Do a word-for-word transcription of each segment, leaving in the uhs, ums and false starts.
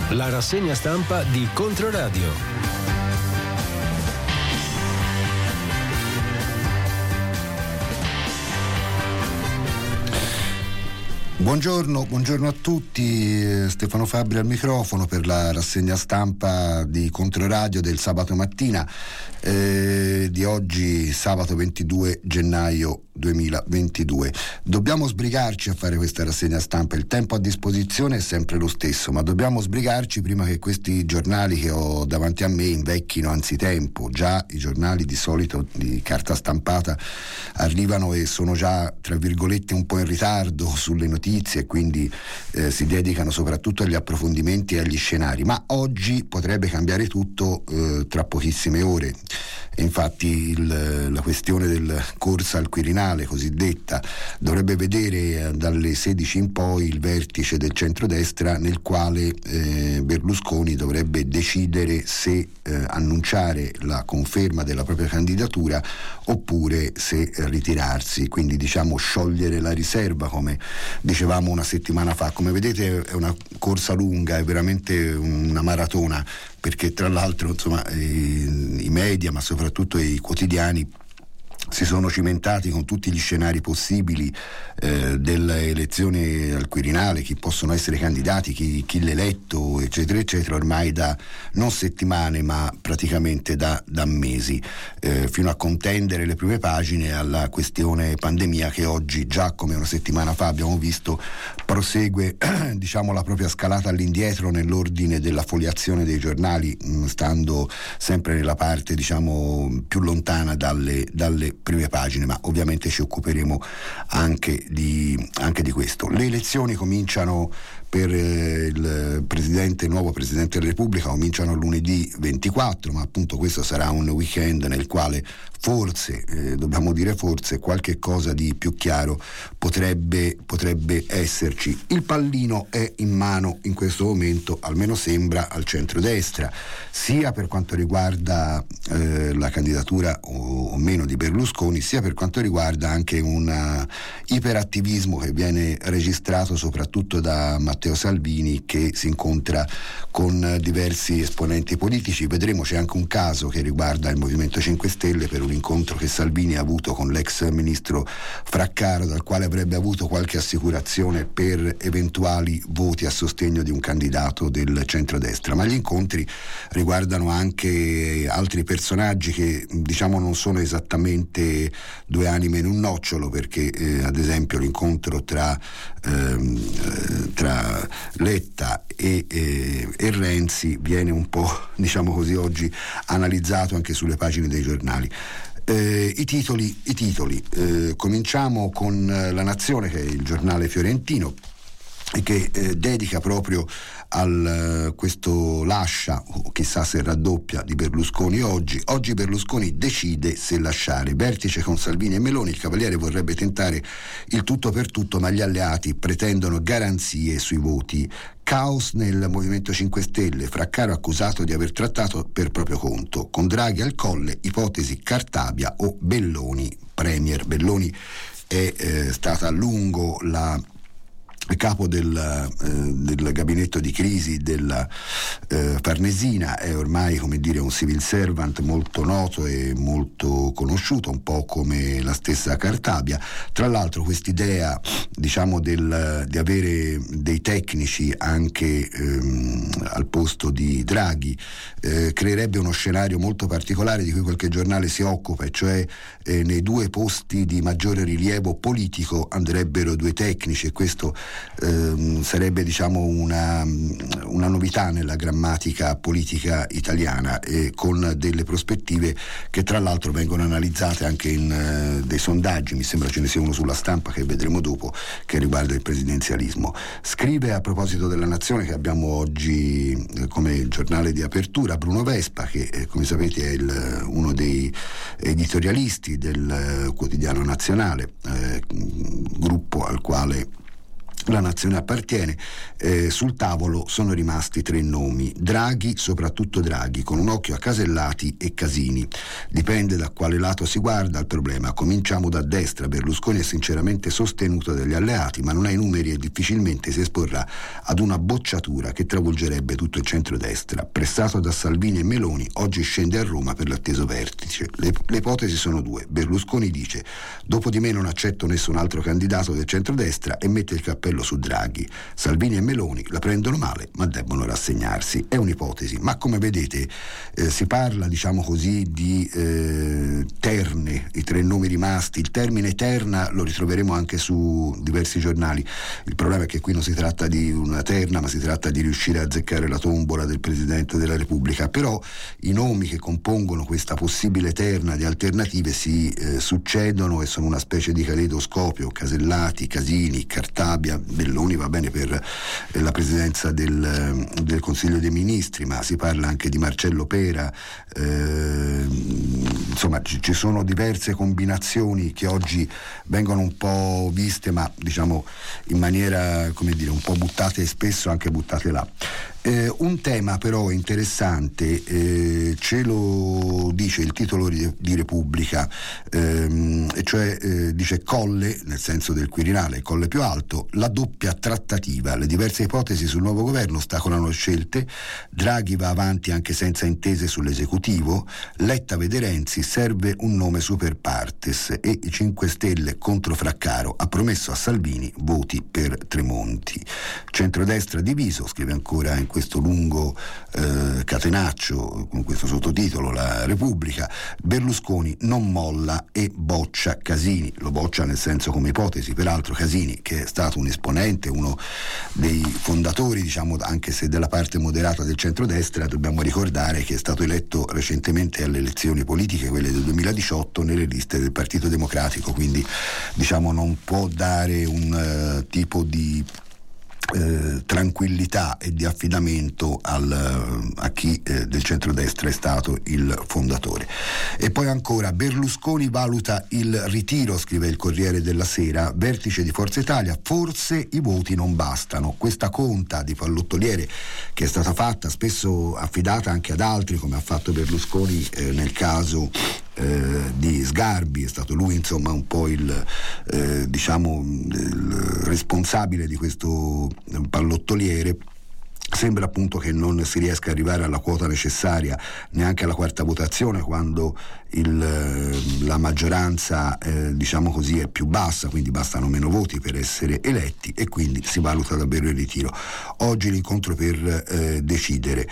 La rassegna stampa di Controradio. Buongiorno, buongiorno a tutti, Stefano Fabbri al microfono per la rassegna stampa di Controradio del sabato mattina eh, di oggi, sabato ventidue gennaio duemilaventidue. Dobbiamo sbrigarci a fare questa rassegna stampa, il tempo a disposizione è sempre lo stesso, ma dobbiamo sbrigarci prima che questi giornali che ho davanti a me invecchino anzitempo. Già i giornali di solito di carta stampata arrivano e sono già, tra virgolette, un po' in ritardo sulle notizie, e quindi eh, si dedicano soprattutto agli approfondimenti e agli scenari, ma oggi potrebbe cambiare tutto eh, tra pochissime ore. E infatti il, la questione del corsa al Quirinale cosiddetta dovrebbe vedere eh, dalle sedici in poi il vertice del centrodestra, nel quale eh, Berlusconi dovrebbe decidere se eh, annunciare la conferma della propria candidatura oppure se eh, ritirarsi, quindi diciamo sciogliere la riserva, come dicevamo una settimana fa. Come vedete è una corsa lunga, è veramente una maratona, perché tra l'altro insomma i, i media, ma soprattutto i quotidiani, si sono cimentati con tutti gli scenari possibili eh, delle elezioni al Quirinale, chi possono essere candidati, chi, chi l'eletto, eccetera eccetera, ormai da non settimane ma praticamente da, da mesi, eh, fino a contendere le prime pagine alla questione pandemia, che oggi, già come una settimana fa abbiamo visto, prosegue diciamo la propria scalata all'indietro nell'ordine della foliazione dei giornali, mh, stando sempre nella parte diciamo più lontana dalle, dalle prime pagine, ma ovviamente ci occuperemo anche di, anche di questo. Le elezioni cominciano per eh, il presidente, il nuovo Presidente della Repubblica, cominciano lunedì ventiquattro, ma appunto questo sarà un weekend nel quale forse, eh, dobbiamo dire forse, qualche cosa di più chiaro potrebbe, potrebbe esserci. Il pallino è in mano in questo momento, almeno sembra, al centrodestra, sia per quanto riguarda eh, la candidatura o, o meno di Berlusconi, sia per quanto riguarda anche un uh, iperattivismo che viene registrato soprattutto da Matteo Salvini, che si incontra con uh, diversi esponenti politici. Vedremo, c'è anche un caso che riguarda il Movimento cinque Stelle per un incontro che Salvini ha avuto con l'ex ministro Fraccaro, dal quale avrebbe avuto qualche assicurazione per eventuali voti a sostegno di un candidato del centrodestra. Ma gli incontri riguardano anche altri personaggi che diciamo non sono esattamente due anime in un nocciolo, perché eh, ad esempio l'incontro tra, ehm, tra Letta e, eh, e Renzi viene un po', diciamo così, oggi analizzato anche sulle pagine dei giornali. Eh, i titoli, i titoli. Eh, cominciamo con La Nazione, che è il giornale fiorentino, e che eh, dedica proprio al uh, questo lascia, o chissà se raddoppia, di Berlusconi oggi. Oggi Berlusconi decide se lasciare. Vertice con Salvini e Meloni, il Cavaliere vorrebbe tentare il tutto per tutto, ma gli alleati pretendono garanzie sui voti. Caos nel Movimento cinque Stelle, Fraccaro accusato di aver trattato per proprio conto, con Draghi al colle, ipotesi Cartabia o Belloni premier. Belloni è eh, stata a lungo la capo del, eh, del gabinetto di crisi della eh, Farnesina, è ormai, come dire, un civil servant molto noto e molto conosciuto, un po' come la stessa Cartabia. Tra l'altro quest'idea, diciamo, del, di avere dei tecnici anche ehm, al posto di Draghi eh, creerebbe uno scenario molto particolare di cui qualche giornale si occupa, e cioè eh, nei due posti di maggiore rilievo politico andrebbero due tecnici, e questo Ehm, sarebbe diciamo una, una novità nella grammatica politica italiana, e con delle prospettive che tra l'altro vengono analizzate anche in eh, dei sondaggi. Mi sembra ce ne sia uno sulla Stampa che vedremo dopo, che riguarda il presidenzialismo. Scrive a proposito della Nazione, che abbiamo oggi eh, come giornale di apertura, Bruno Vespa, che eh, come sapete è il, uno dei editorialisti del eh, quotidiano Nazionale, eh, gruppo al quale la nazione appartiene. Eh, sul tavolo sono rimasti tre nomi: Draghi, soprattutto Draghi, con un occhio a Casellati e Casini. Dipende da quale lato si guarda il problema. Cominciamo da destra. Berlusconi è sinceramente sostenuto dagli alleati, ma non ha i numeri e difficilmente si esporrà ad una bocciatura che travolgerebbe tutto il centrodestra. Pressato da Salvini e Meloni, oggi scende a Roma per l'atteso vertice. Le, le ipotesi sono due. Berlusconi dice: dopo di me non accetto nessun altro candidato del centrodestra, e mette il cappello su Draghi. Salvini e Meloni la prendono male, ma debbono rassegnarsi. È un'ipotesi, ma come vedete eh, si parla, diciamo così, di eh, terne, i tre nomi rimasti. Il termine terna lo ritroveremo anche su diversi giornali. Il problema è che qui non si tratta di una terna, ma si tratta di riuscire a azzeccare la tombola del Presidente della Repubblica. Però i nomi che compongono questa possibile terna di alternative si eh, succedono e sono una specie di caleidoscopio. Casellati, Casini, Cartabia, Belloni va bene per eh, la presidenza del, del Consiglio dei Ministri, ma si parla anche di Marcello Pera. Eh, insomma ci, ci sono diverse combinazioni che oggi vengono un po' viste, ma diciamo in maniera, come dire, un po' buttate, e spesso anche buttate là. Eh, un tema però interessante, eh, ce lo dice il titolo di, di Repubblica, ehm, e cioè eh, dice Colle, nel senso del Quirinale, Colle più alto, la doppia trattativa, le diverse ipotesi sul nuovo governo ostacolano le scelte, Draghi va avanti anche senza intese sull'esecutivo, Letta vede Renzi, serve un nome super partes, e i cinque Stelle contro Fraccaro, ha promesso a Salvini voti per Tremonti. Centrodestra diviso, scrive ancora in questo lungo eh, catenaccio con questo sottotitolo la Repubblica. Berlusconi non molla e boccia Casini, lo boccia nel senso come ipotesi. Peraltro Casini, che è stato un esponente, uno dei fondatori, diciamo, anche se della parte moderata del centrodestra, dobbiamo ricordare che è stato eletto recentemente alle elezioni politiche, quelle del duemiladiciotto, nelle liste del Partito Democratico, quindi diciamo non può dare un uh, tipo di Eh, tranquillità e di affidamento al, a chi eh, del centrodestra è stato il fondatore. E poi ancora Berlusconi valuta il ritiro, scrive il Corriere della Sera, vertice di Forza Italia, forse i voti non bastano. Questa conta di pallottoliere che è stata fatta, spesso affidata anche ad altri, come ha fatto Berlusconi eh, nel caso Eh, di Sgarbi, è stato lui insomma un po' il eh, diciamo il responsabile di questo pallottoliere. Sembra appunto che non si riesca a arrivare alla quota necessaria neanche alla quarta votazione, quando il, la maggioranza eh, diciamo così è più bassa, quindi bastano meno voti per essere eletti, e quindi si valuta davvero il ritiro. Oggi l'incontro per eh, decidere.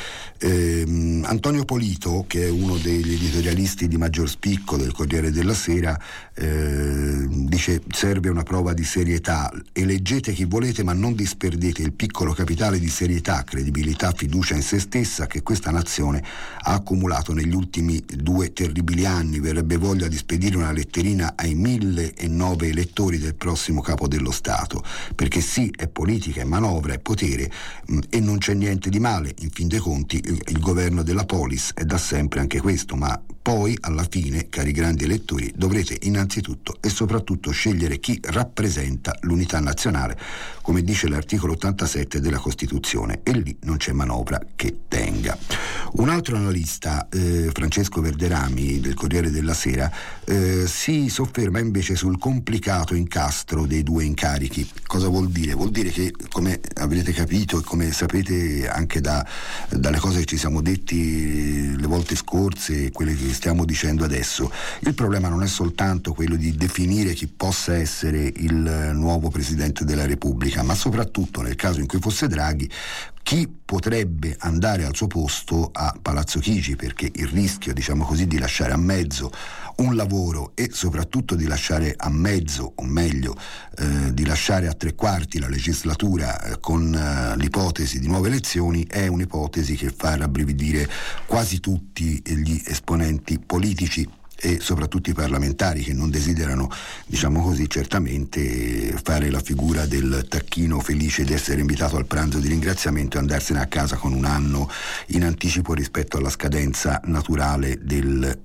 Eh, Antonio Polito, che è uno degli editorialisti di maggior spicco del Corriere della Sera, eh, dice: serve una prova di serietà, eleggete chi volete ma non disperdete il piccolo capitale di serietà, credibilità, fiducia in se stessa che questa nazione ha accumulato negli ultimi due terribili anni. Verrebbe voglia di spedire una letterina ai mille e nove elettori del prossimo capo dello Stato, perché sì, è politica, è manovra, è potere, mh, e non c'è niente di male. In fin dei conti il, il governo della polis è da sempre anche questo, ma poi alla fine, cari grandi elettori, dovrete innanzitutto e soprattutto scegliere chi rappresenta l'unità nazionale, come dice l'articolo ottantasette della Costituzione, e lì non c'è manovra che tenga. Un altro analista, eh, Francesco Verderami del Corriere della Sera, eh, si sofferma invece sul complicato incastro dei due incarichi. Cosa vuol dire? Vuol dire che, come avrete capito e come sapete anche da, dalle cose che ci siamo detti le volte scorse e quelle che stiamo dicendo adesso, il problema non è soltanto quello di definire chi possa essere il nuovo Presidente della Repubblica, ma soprattutto, nel caso in cui fosse Draghi, chi potrebbe andare al suo posto a Palazzo Chigi, perché il rischio, diciamo così, di lasciare a mezzo un lavoro e soprattutto di lasciare a mezzo, o meglio eh, di lasciare a tre quarti la legislatura eh, con eh, l'ipotesi di nuove elezioni, è un'ipotesi che fa rabbrividire quasi tutti gli esponenti politici e soprattutto i parlamentari, che non desiderano, diciamo così, certamente fare la figura del tacchino felice di essere invitato al pranzo di ringraziamento e andarsene a casa con un anno in anticipo rispetto alla scadenza naturale del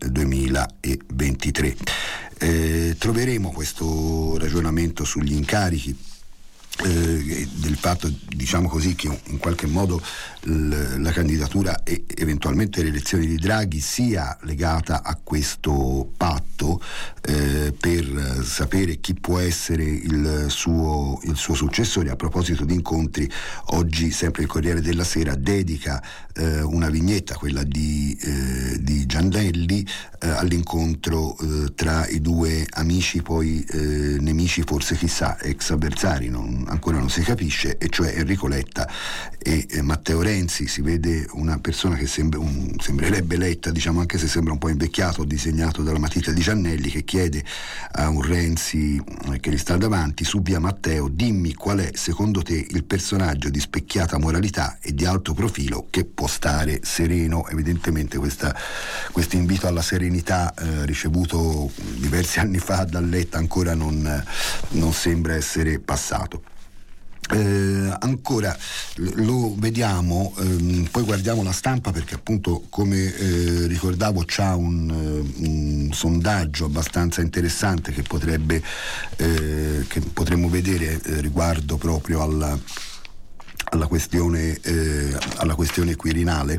duemilaventitré. Eh, troveremo questo ragionamento sugli incarichi Eh, del fatto, diciamo così, che in qualche modo l- la candidatura e eventualmente le elezioni di Draghi sia legata a questo patto eh, per sapere chi può essere il suo, il suo successore. A proposito di incontri, oggi sempre il Corriere della Sera dedica eh, una vignetta, quella di, eh, di Giannelli, eh, all'incontro eh, tra i due amici, poi eh, nemici, forse chissà, ex avversari, non ancora non si capisce, e cioè Enrico Letta e eh, Matteo Renzi. Si vede una persona che sembra un, sembrerebbe Letta, diciamo, anche se sembra un po' invecchiato, disegnato dalla matita di Giannelli, che chiede a un Renzi eh, che gli sta davanti: su via Matteo, dimmi qual è secondo te il personaggio di specchiata moralità e di alto profilo che può stare sereno. Evidentemente questo invito alla serenità eh, ricevuto diversi anni fa da Letta ancora non, non sembra essere passato. Eh, ancora lo vediamo, ehm, poi guardiamo la Stampa, perché appunto, come eh, ricordavo, c'ha un, un sondaggio abbastanza interessante che potrebbe eh, che potremmo vedere eh, riguardo proprio alla alla questione eh, alla questione Quirinale.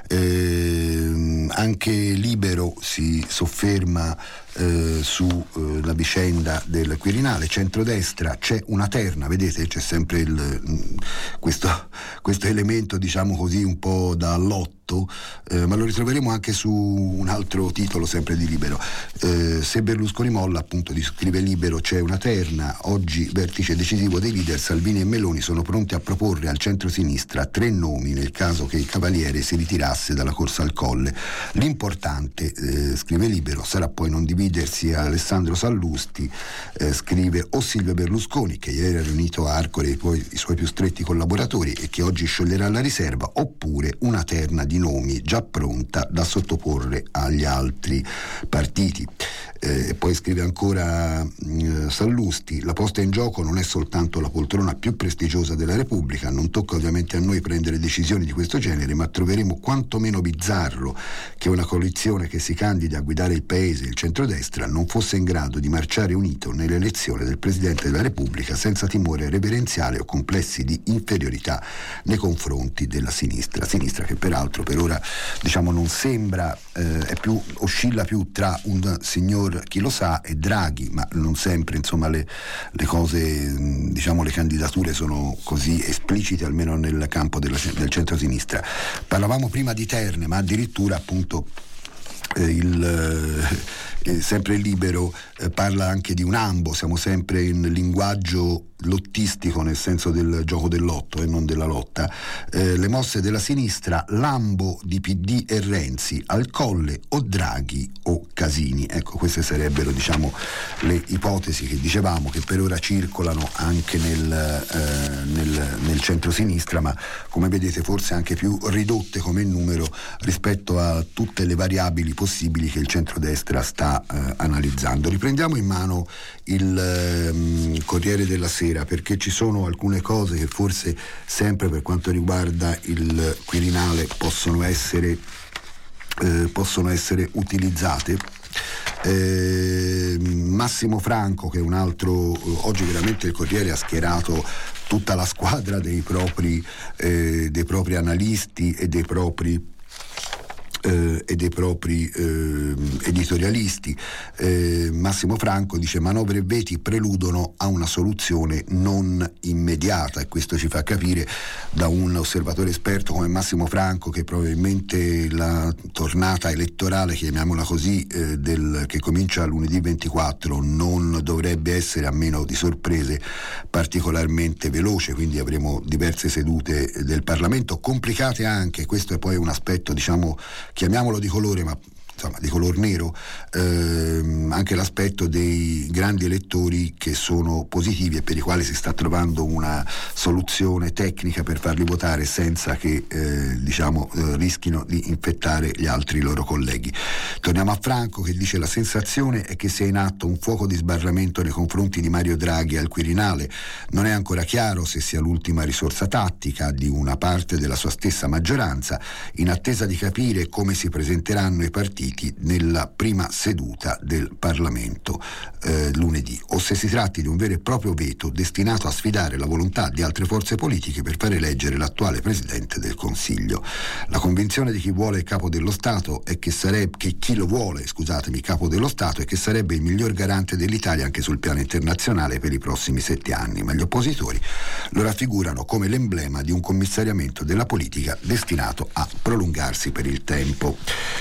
Eh, anche Libero si sofferma eh, sulla eh, vicenda del Quirinale. Centrodestra, c'è una terna, vedete, c'è sempre il, questo, questo elemento, diciamo così, un po' da lotto, eh, ma lo ritroveremo anche su un altro titolo sempre di Libero. Eh, se Berlusconi molla, appunto, scrive Libero, c'è una terna. Oggi vertice decisivo dei leader, Salvini e Meloni sono pronti a proporre al centro-sinistra tre nomi nel caso che il Cavaliere si ritirasse dalla corsa al Colle. L'importante, eh, scrive Libero, sarà poi non dividersi. Alessandro Sallusti eh, scrive: o Silvio Berlusconi, che ieri ha riunito a Arcore i, poi, i suoi più stretti collaboratori e che oggi scioglierà la riserva, oppure una terna di nomi già pronta da sottoporre agli altri partiti. E eh, poi scrive ancora eh, Sallusti: la posta in gioco non è soltanto la poltrona più prestigiosa della Repubblica, non tocca ovviamente a noi prendere decisioni di questo genere, ma troveremo quantomeno bizzarro che una coalizione che si candidi a guidare il paese, il centrodestra, non fosse in grado di marciare unito nell'elezione del Presidente della Repubblica senza timore reverenziale o complessi di inferiorità nei confronti della sinistra. Sinistra che peraltro per ora, diciamo, non sembra, eh, è più, oscilla più tra un signor chi lo sa e Draghi, ma non sempre, insomma, le, le cose, diciamo, le candidature sono così esplicite, almeno nel campo della, del centro-sinistra. Parlavamo prima di terne, ma addirittura, appunto, eh, il eh, sempre Libero eh, parla anche di un ambo. Siamo sempre in linguaggio lottistico, nel senso del gioco del lotto e non della lotta. Eh, le mosse della sinistra, lambo di P D e Renzi, al Colle o Draghi o Casini. Ecco, queste sarebbero, diciamo, le ipotesi che dicevamo, che per ora circolano anche nel, eh, nel, nel centro-sinistra, ma come vedete forse anche più ridotte come numero rispetto a tutte le variabili possibili che il centrodestra sta eh, analizzando. Riprendiamo in mano il eh, Corriere della Sera, perché ci sono alcune cose che forse, sempre per quanto riguarda il Quirinale, possono essere eh, possono essere utilizzate. Eh, Massimo Franco, che è un altro, oggi veramente il Corriere ha schierato tutta la squadra dei propri eh, dei propri analisti e dei propri Eh, e dei propri eh, editorialisti. eh, Massimo Franco dice: manovre e veti preludono a una soluzione non immediata, e questo ci fa capire, da un osservatore esperto come Massimo Franco, che probabilmente la tornata elettorale, chiamiamola così, eh, del, che comincia lunedì ventiquattro, non dovrebbe essere, a meno di sorprese, particolarmente veloce, quindi avremo diverse sedute del Parlamento, complicate anche, questo è poi un aspetto, diciamo, chiamiamolo di colore, ma insomma di color nero, ehm, anche l'aspetto dei grandi elettori che sono positivi e per i quali si sta trovando una soluzione tecnica per farli votare senza che eh, diciamo eh, rischino di infettare gli altri loro colleghi. Torniamo a Franco, che dice: la sensazione è che sia in atto un fuoco di sbarramento nei confronti di Mario Draghi al Quirinale. Non è ancora chiaro se sia l'ultima risorsa tattica di una parte della sua stessa maggioranza, in attesa di capire come si presenteranno i partiti nella prima seduta del Parlamento eh, lunedì, o se si tratti di un vero e proprio veto destinato a sfidare la volontà di altre forze politiche per far eleggere l'attuale Presidente del Consiglio. La convinzione di chi vuole il capo dello Stato è che sarebbe che chi lo vuole, scusatemi, capo dello Stato è che sarebbe il miglior garante dell'Italia anche sul piano internazionale per i prossimi sette anni, ma gli oppositori lo raffigurano come l'emblema di un commissariamento della politica destinato a prolungarsi per il tempo.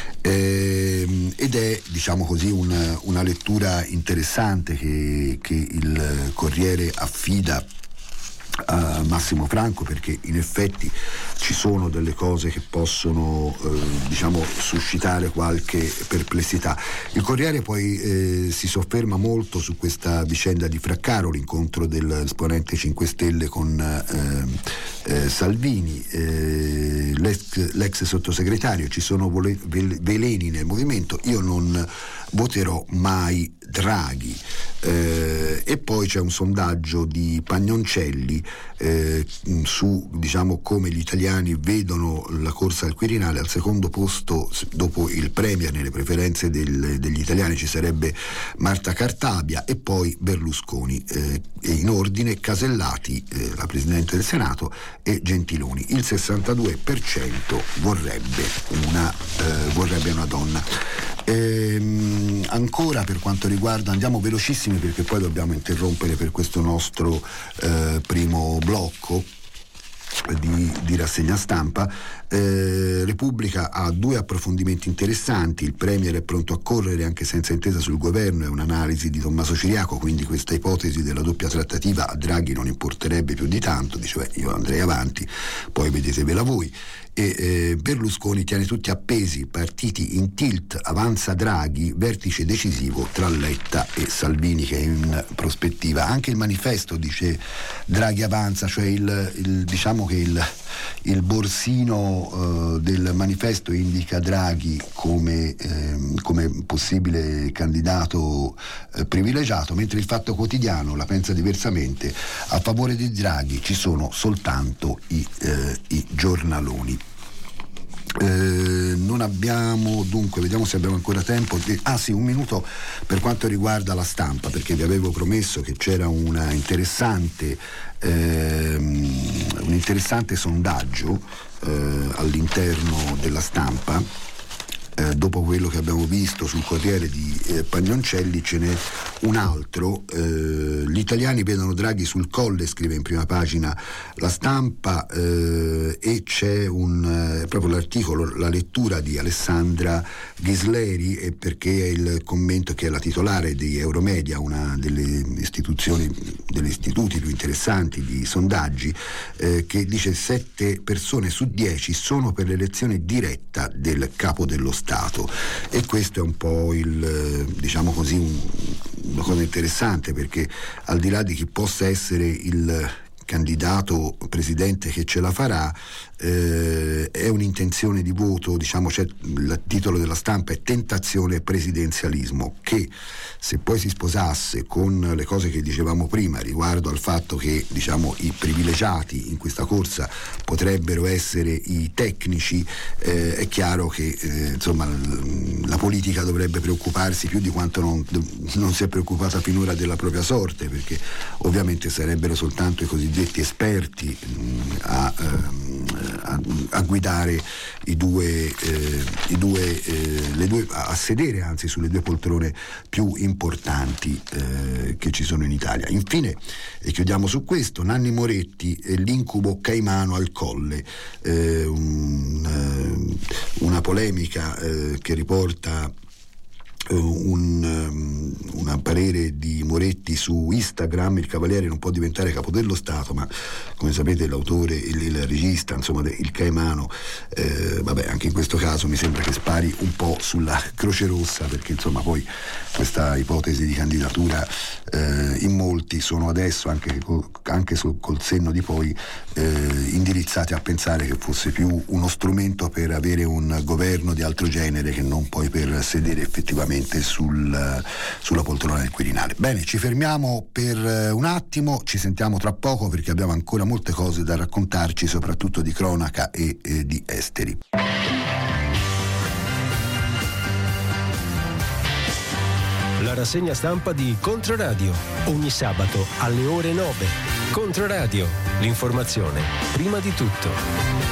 Eh, ed è, diciamo così, una, una lettura interessante che, che il Corriere affida a Massimo Franco, perché in effetti ci sono delle cose che possono eh, diciamo suscitare qualche perplessità. Il Corriere poi eh, si sofferma molto su questa vicenda di Fraccaro, l'incontro dell'esponente cinque Stelle con eh, eh, Salvini, eh, l'ex, l'ex sottosegretario. Ci sono vole, veleni nel movimento, io non voterò mai Draghi. Eh, e poi c'è un sondaggio di Pagnoncelli eh, su, diciamo, come gli italiani vedono la corsa al Quirinale. Al secondo posto, dopo il Premier, nelle preferenze del, degli italiani ci sarebbe Marta Cartabia e poi Berlusconi, eh, e in ordine Casellati, eh, la Presidente del Senato, e Gentiloni. Il sessantadue per cento vorrebbe una, eh, vorrebbe una donna. Ehm, ancora per quanto riguarda, andiamo velocissimi perché poi dobbiamo interrompere per questo nostro eh, primo blocco di, di rassegna stampa. eh, Repubblica ha due approfondimenti interessanti. Il Premier è pronto a correre anche senza intesa sul governo, è un'analisi di Tommaso Ciriaco, quindi questa ipotesi della doppia trattativa a Draghi non importerebbe più di tanto, dice beh, io andrei avanti, poi vedetevela voi. E eh, Berlusconi tiene tutti appesi, partiti in tilt, avanza Draghi, vertice decisivo tra Letta e Salvini che è in prospettiva. Anche il manifesto dice Draghi avanza, cioè il, il diciamo che il, il borsino eh, del manifesto indica Draghi come, eh, come possibile candidato eh, privilegiato, mentre il Fatto Quotidiano la pensa diversamente. A favore di Draghi ci sono soltanto i, eh, i giornaloni. Eh, non abbiamo, dunque vediamo se abbiamo ancora tempo. Ah sì, un minuto per quanto riguarda La Stampa, perché vi avevo promesso che c'era una interessante ehm, un interessante sondaggio eh, all'interno della Stampa. Eh, dopo quello che abbiamo visto sul Corriere di eh, Pagnoncelli ce n'è un altro. Eh, gli italiani vedono Draghi sul Colle, scrive in prima pagina La Stampa, eh, e c'è un eh, proprio l'articolo, la lettura di Alessandra Ghisleri, e perché è il commento che è la titolare di Euromedia, una delle istituzioni, degli istituti più interessanti di sondaggi, eh, che dice sette persone su dieci sono per l'elezione diretta del capo dello Stato. Stato. E questo è un po' il, diciamo così, un, una cosa interessante, perché al di là di chi possa essere il candidato presidente che ce la farà, eh, è un'intenzione di voto, diciamo, c'è il titolo della Stampa è tentazione presidenzialismo, che se poi si sposasse con le cose che dicevamo prima riguardo al fatto che, diciamo, i privilegiati in questa corsa potrebbero essere i tecnici, eh, è chiaro che eh, insomma la politica dovrebbe preoccuparsi più di quanto non, non si è preoccupata finora della propria sorte, perché ovviamente sarebbero soltanto i cosiddetti esperti mh, a, a, a guidare i due, eh, i due, eh, le due a sedere anzi sulle due poltrone più importanti eh, che ci sono in Italia. Infine, e chiudiamo su questo, Nanni Moretti e l'incubo Caimano al Colle, eh, un, eh, una polemica eh, che riporta Un, um, un parere di Moretti su Instagram: il Cavaliere non può diventare capo dello Stato, ma come sapete l'autore, il, il regista, insomma il Caimano, eh, vabbè, anche in questo caso mi sembra che spari un po' sulla Croce Rossa, perché insomma poi questa ipotesi di candidatura eh, in molti sono adesso, anche, anche sul, col senno di poi, eh, indirizzati a pensare che fosse più uno strumento per avere un governo di altro genere che non poi per sedere effettivamente sul, sulla poltrona del Quirinale. Bene, ci fermiamo per un attimo, ci sentiamo tra poco perché abbiamo ancora molte cose da raccontarci, soprattutto di cronaca e, e di esteri. La rassegna stampa di Controradio, ogni sabato alle ore nove. Controradio, l'informazione prima di tutto.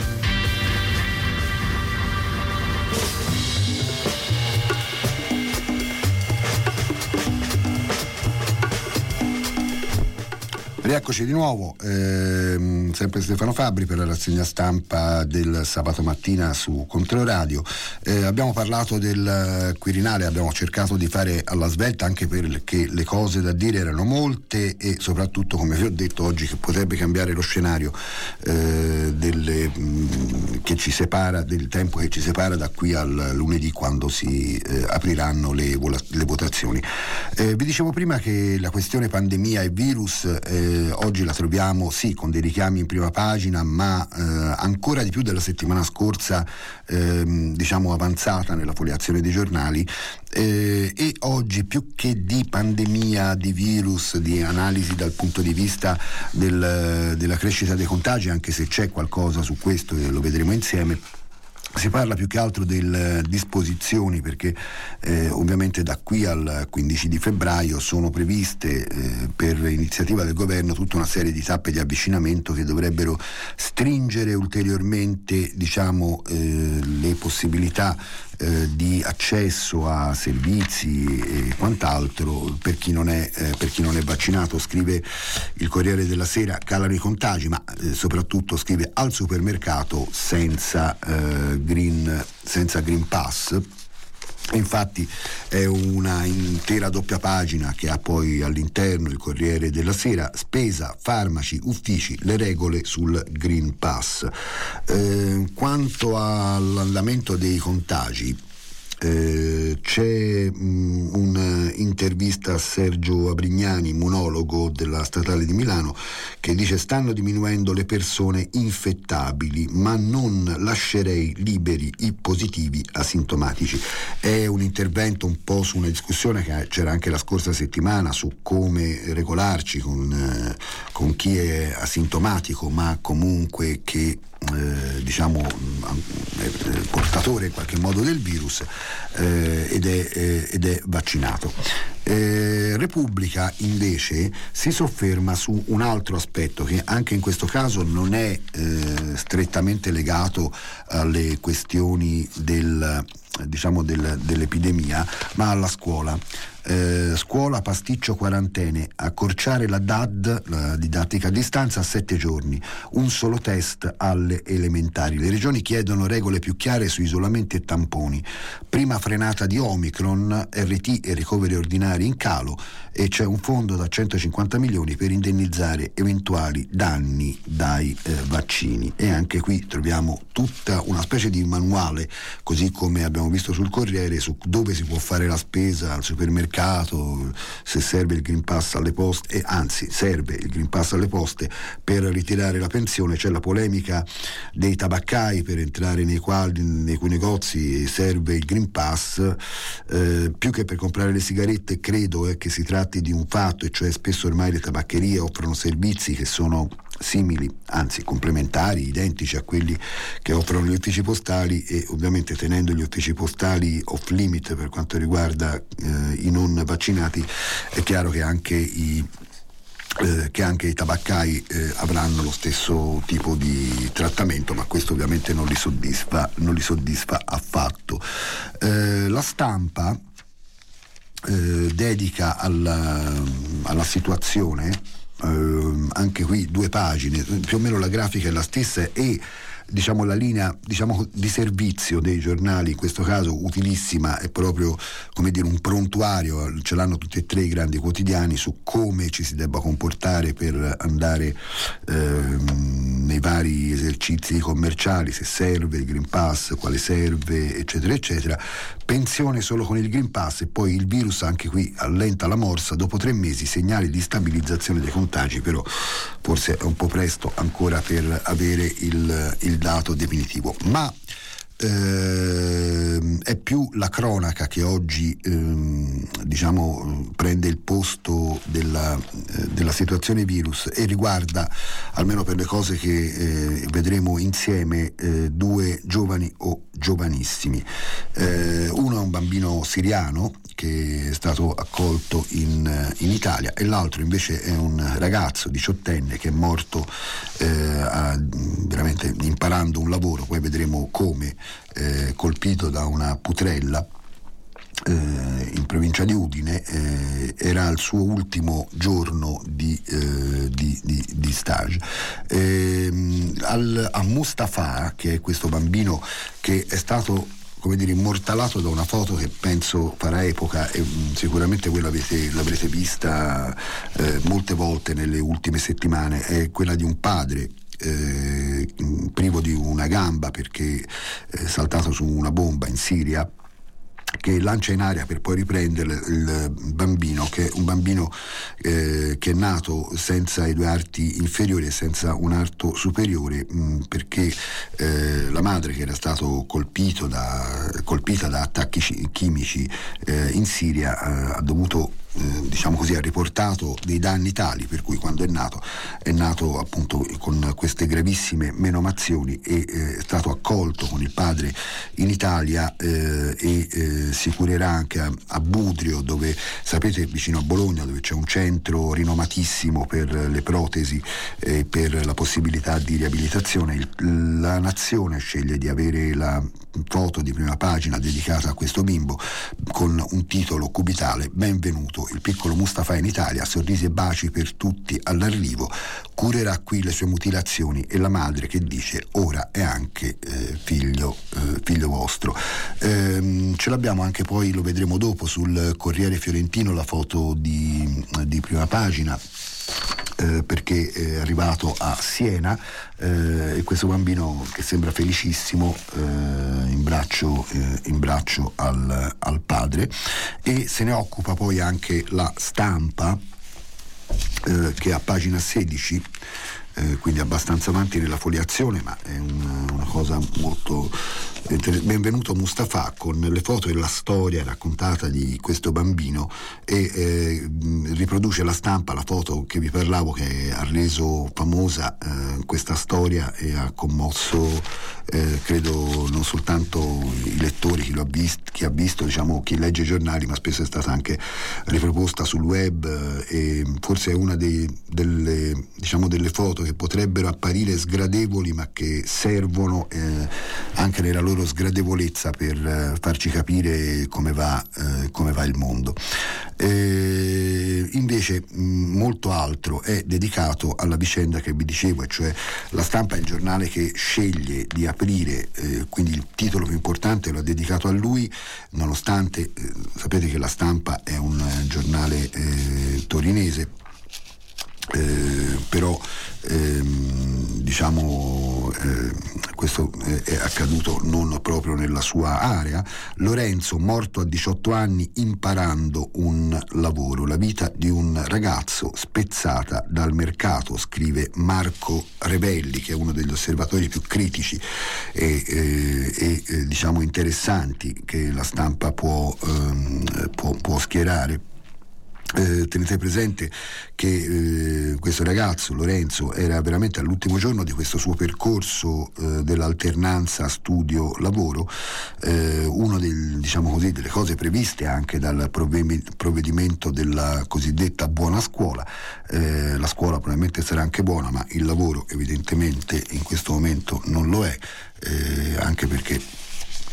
Rieccoci di nuovo, ehm, sempre Stefano Fabbri per la rassegna stampa del sabato mattina su Controradio. Eh, abbiamo parlato del Quirinale, abbiamo cercato di fare alla svelta anche perché le cose da dire erano molte e soprattutto, come vi ho detto oggi, che potrebbe cambiare lo scenario eh, delle, mh, che ci separa, del tempo che ci separa da qui al lunedì, quando si eh, apriranno le, le votazioni. Eh, vi dicevo prima che la questione pandemia e virus eh, oggi la troviamo sì con dei richiami in prima pagina, ma eh, ancora di più della settimana scorsa eh, diciamo avanzata nella foliazione dei giornali, eh, e oggi più che di pandemia, di virus, di analisi dal punto di vista del, della crescita dei contagi, anche se c'è qualcosa su questo e lo vedremo insieme, si parla più che altro delle disposizioni, perché eh, ovviamente da qui al quindici di febbraio sono previste eh, per iniziativa del governo tutta una serie di tappe di avvicinamento che dovrebbero stringere ulteriormente, diciamo, eh, le possibilità eh, di accesso a servizi e quant'altro per chi non è, eh, per chi non è vaccinato. Scrive il Corriere della Sera: calano i contagi, ma eh, soprattutto scrive al supermercato senza eh, green, senza green pass. Infatti è una intera doppia pagina che ha poi all'interno il Corriere della Sera: spesa, farmaci, uffici, le regole sul Green Pass. Eh, quanto all'andamento dei contagi, Eh, c'è mh, un'intervista a Sergio Abrignani, immunologo della Statale di Milano, che dice: stanno diminuendo le persone infettabili, ma non lascerei liberi i positivi asintomatici. È un intervento un po' su una discussione che c'era anche la scorsa settimana su come regolarci con, eh, con chi è asintomatico ma comunque che Eh, diciamo eh, portatore in qualche modo del virus eh, ed, è, eh, ed è vaccinato. Eh, Repubblica invece si sofferma su un altro aspetto che anche in questo caso non è eh, strettamente legato alle questioni del, diciamo del, dell'epidemia, ma alla scuola. Eh, scuola, pasticcio, quarantene, accorciare la D A D, la didattica a distanza, a sette giorni, un solo test alle elementari. Le regioni chiedono regole più chiare su isolamenti e tamponi. Prima frenata di Omicron, R T e ricoveri ordinari in calo, e c'è un fondo da centocinquanta milioni per indennizzare eventuali danni dai eh, vaccini. E anche qui troviamo tutta una specie di manuale, così come abbiamo visto sul Corriere, su dove si può fare la spesa al supermercato, se serve il Green Pass alle poste, e anzi serve il Green Pass alle poste per ritirare la pensione. C'è la polemica dei tabaccai: per entrare nei quali nei cui negozi serve il Green Pass, eh, più che per comprare le sigarette. Credo eh, che si tratti di un fatto, e cioè spesso ormai le tabaccherie offrono servizi che sono simili, anzi complementari, identici a quelli che offrono gli uffici postali, e ovviamente tenendo gli uffici postali off limit per quanto riguarda eh, i non vaccinati, è chiaro che anche i Eh, che anche i tabaccai eh, avranno lo stesso tipo di trattamento, ma questo ovviamente non li soddisfa, non li soddisfa affatto. Eh, la Stampa eh, dedica alla, alla situazione, eh, anche qui due pagine, più o meno la grafica è la stessa, e diciamo la linea diciamo di servizio dei giornali, in questo caso utilissima, è proprio come dire un prontuario, ce l'hanno tutti e tre i grandi quotidiani su come ci si debba comportare per andare ehm, nei vari esercizi commerciali, se serve il Green Pass, quale serve, eccetera eccetera. Pensione solo con il Green Pass, e poi il virus anche qui allenta la morsa, dopo tre mesi segnali di stabilizzazione dei contagi, però forse è un po' presto ancora per avere il, il dato definitivo. Ma ehm, è più la cronaca che oggi ehm, diciamo prende il posto della, eh, della situazione virus, e riguarda, almeno per le cose che eh, vedremo insieme, eh, due giovani o giovanissimi. Eh, uno è un bambino siriano che è stato accolto in, in Italia, e l'altro invece è un ragazzo diciottenne che è morto eh, a, veramente imparando un lavoro, poi vedremo come, eh, colpito da una putrella eh, in provincia di Udine. Eh, era il suo ultimo giorno di, eh, di, di, di stage. Eh, al, a Mustafa, che è questo bambino che è stato, come dire, immortalato da una foto che penso farà epoca, e mh, sicuramente voi l'avete, l'avrete vista eh, molte volte nelle ultime settimane, è quella di un padre eh, privo di una gamba perché è saltato su una bomba in Siria, che lancia in aria per poi riprendere il bambino, che è un bambino eh, che è nato senza i due arti inferiori e senza un arto superiore, mh, perché eh, la madre, che era stato colpito da, colpita da attacchi chimici eh, in Siria, eh, ha dovuto Eh, diciamo così, ha riportato dei danni tali per cui quando è nato è nato appunto con queste gravissime menomazioni, e eh, è stato accolto con il padre in Italia eh, e eh, si curerà anche a, a Budrio, dove sapete, vicino a Bologna, dove c'è un centro rinomatissimo per le protesi e eh, per la possibilità di riabilitazione. Il, la Nazione sceglie di avere la foto di prima pagina dedicata a questo bimbo con un titolo cubitale: benvenuto il piccolo Mustafa in Italia, sorrisi e baci per tutti all'arrivo, curerà qui le sue mutilazioni, e la madre che dice ora è anche eh, figlio, eh, figlio vostro. Ehm, ce l'abbiamo anche poi, lo vedremo dopo, sul Corriere Fiorentino, la foto di, di prima pagina, Eh, perché è arrivato a Siena eh, e questo bambino che sembra felicissimo eh, in braccio, eh, in braccio al, al padre. E se ne occupa poi anche la Stampa, eh, che a pagina sedici, eh, quindi abbastanza avanti nella foliazione, ma è un, una cosa molto benvenuto Mustafa, con le foto e la storia raccontata di questo bambino, e eh, riproduce la Stampa la foto che vi parlavo, che ha reso famosa eh, questa storia e ha commosso eh, credo non soltanto i lettori, chi, lo ha, vist- chi ha visto, diciamo chi legge i giornali, ma spesso è stata anche riproposta sul web eh, e forse è una dei, delle, diciamo, delle foto che potrebbero apparire sgradevoli, ma che servono eh, anche nella loro sgradevolezza per eh, farci capire come va, eh, come va il mondo. E invece mh, molto altro è dedicato alla vicenda che vi dicevo, e cioè la Stampa è il giornale che sceglie di aprire, eh, quindi il titolo più importante lo ha dedicato a lui, nonostante eh, sapete che la Stampa è un eh, giornale eh, torinese. Eh, però ehm, diciamo eh, questo è accaduto non proprio nella sua area. Lorenzo, morto a diciotto anni imparando un lavoro, la vita di un ragazzo spezzata dal mercato, scrive Marco Revelli, che è uno degli osservatori più critici e, eh, e eh, diciamo interessanti che la Stampa può, ehm, può, può schierare. Eh, tenete presente che eh, questo ragazzo Lorenzo era veramente all'ultimo giorno di questo suo percorso eh, dell'alternanza studio-lavoro, eh, uno del, diciamo così, delle cose previste anche dal provvedimento della cosiddetta buona scuola. Eh, la scuola probabilmente sarà anche buona, ma il lavoro evidentemente in questo momento non lo è, eh, anche perché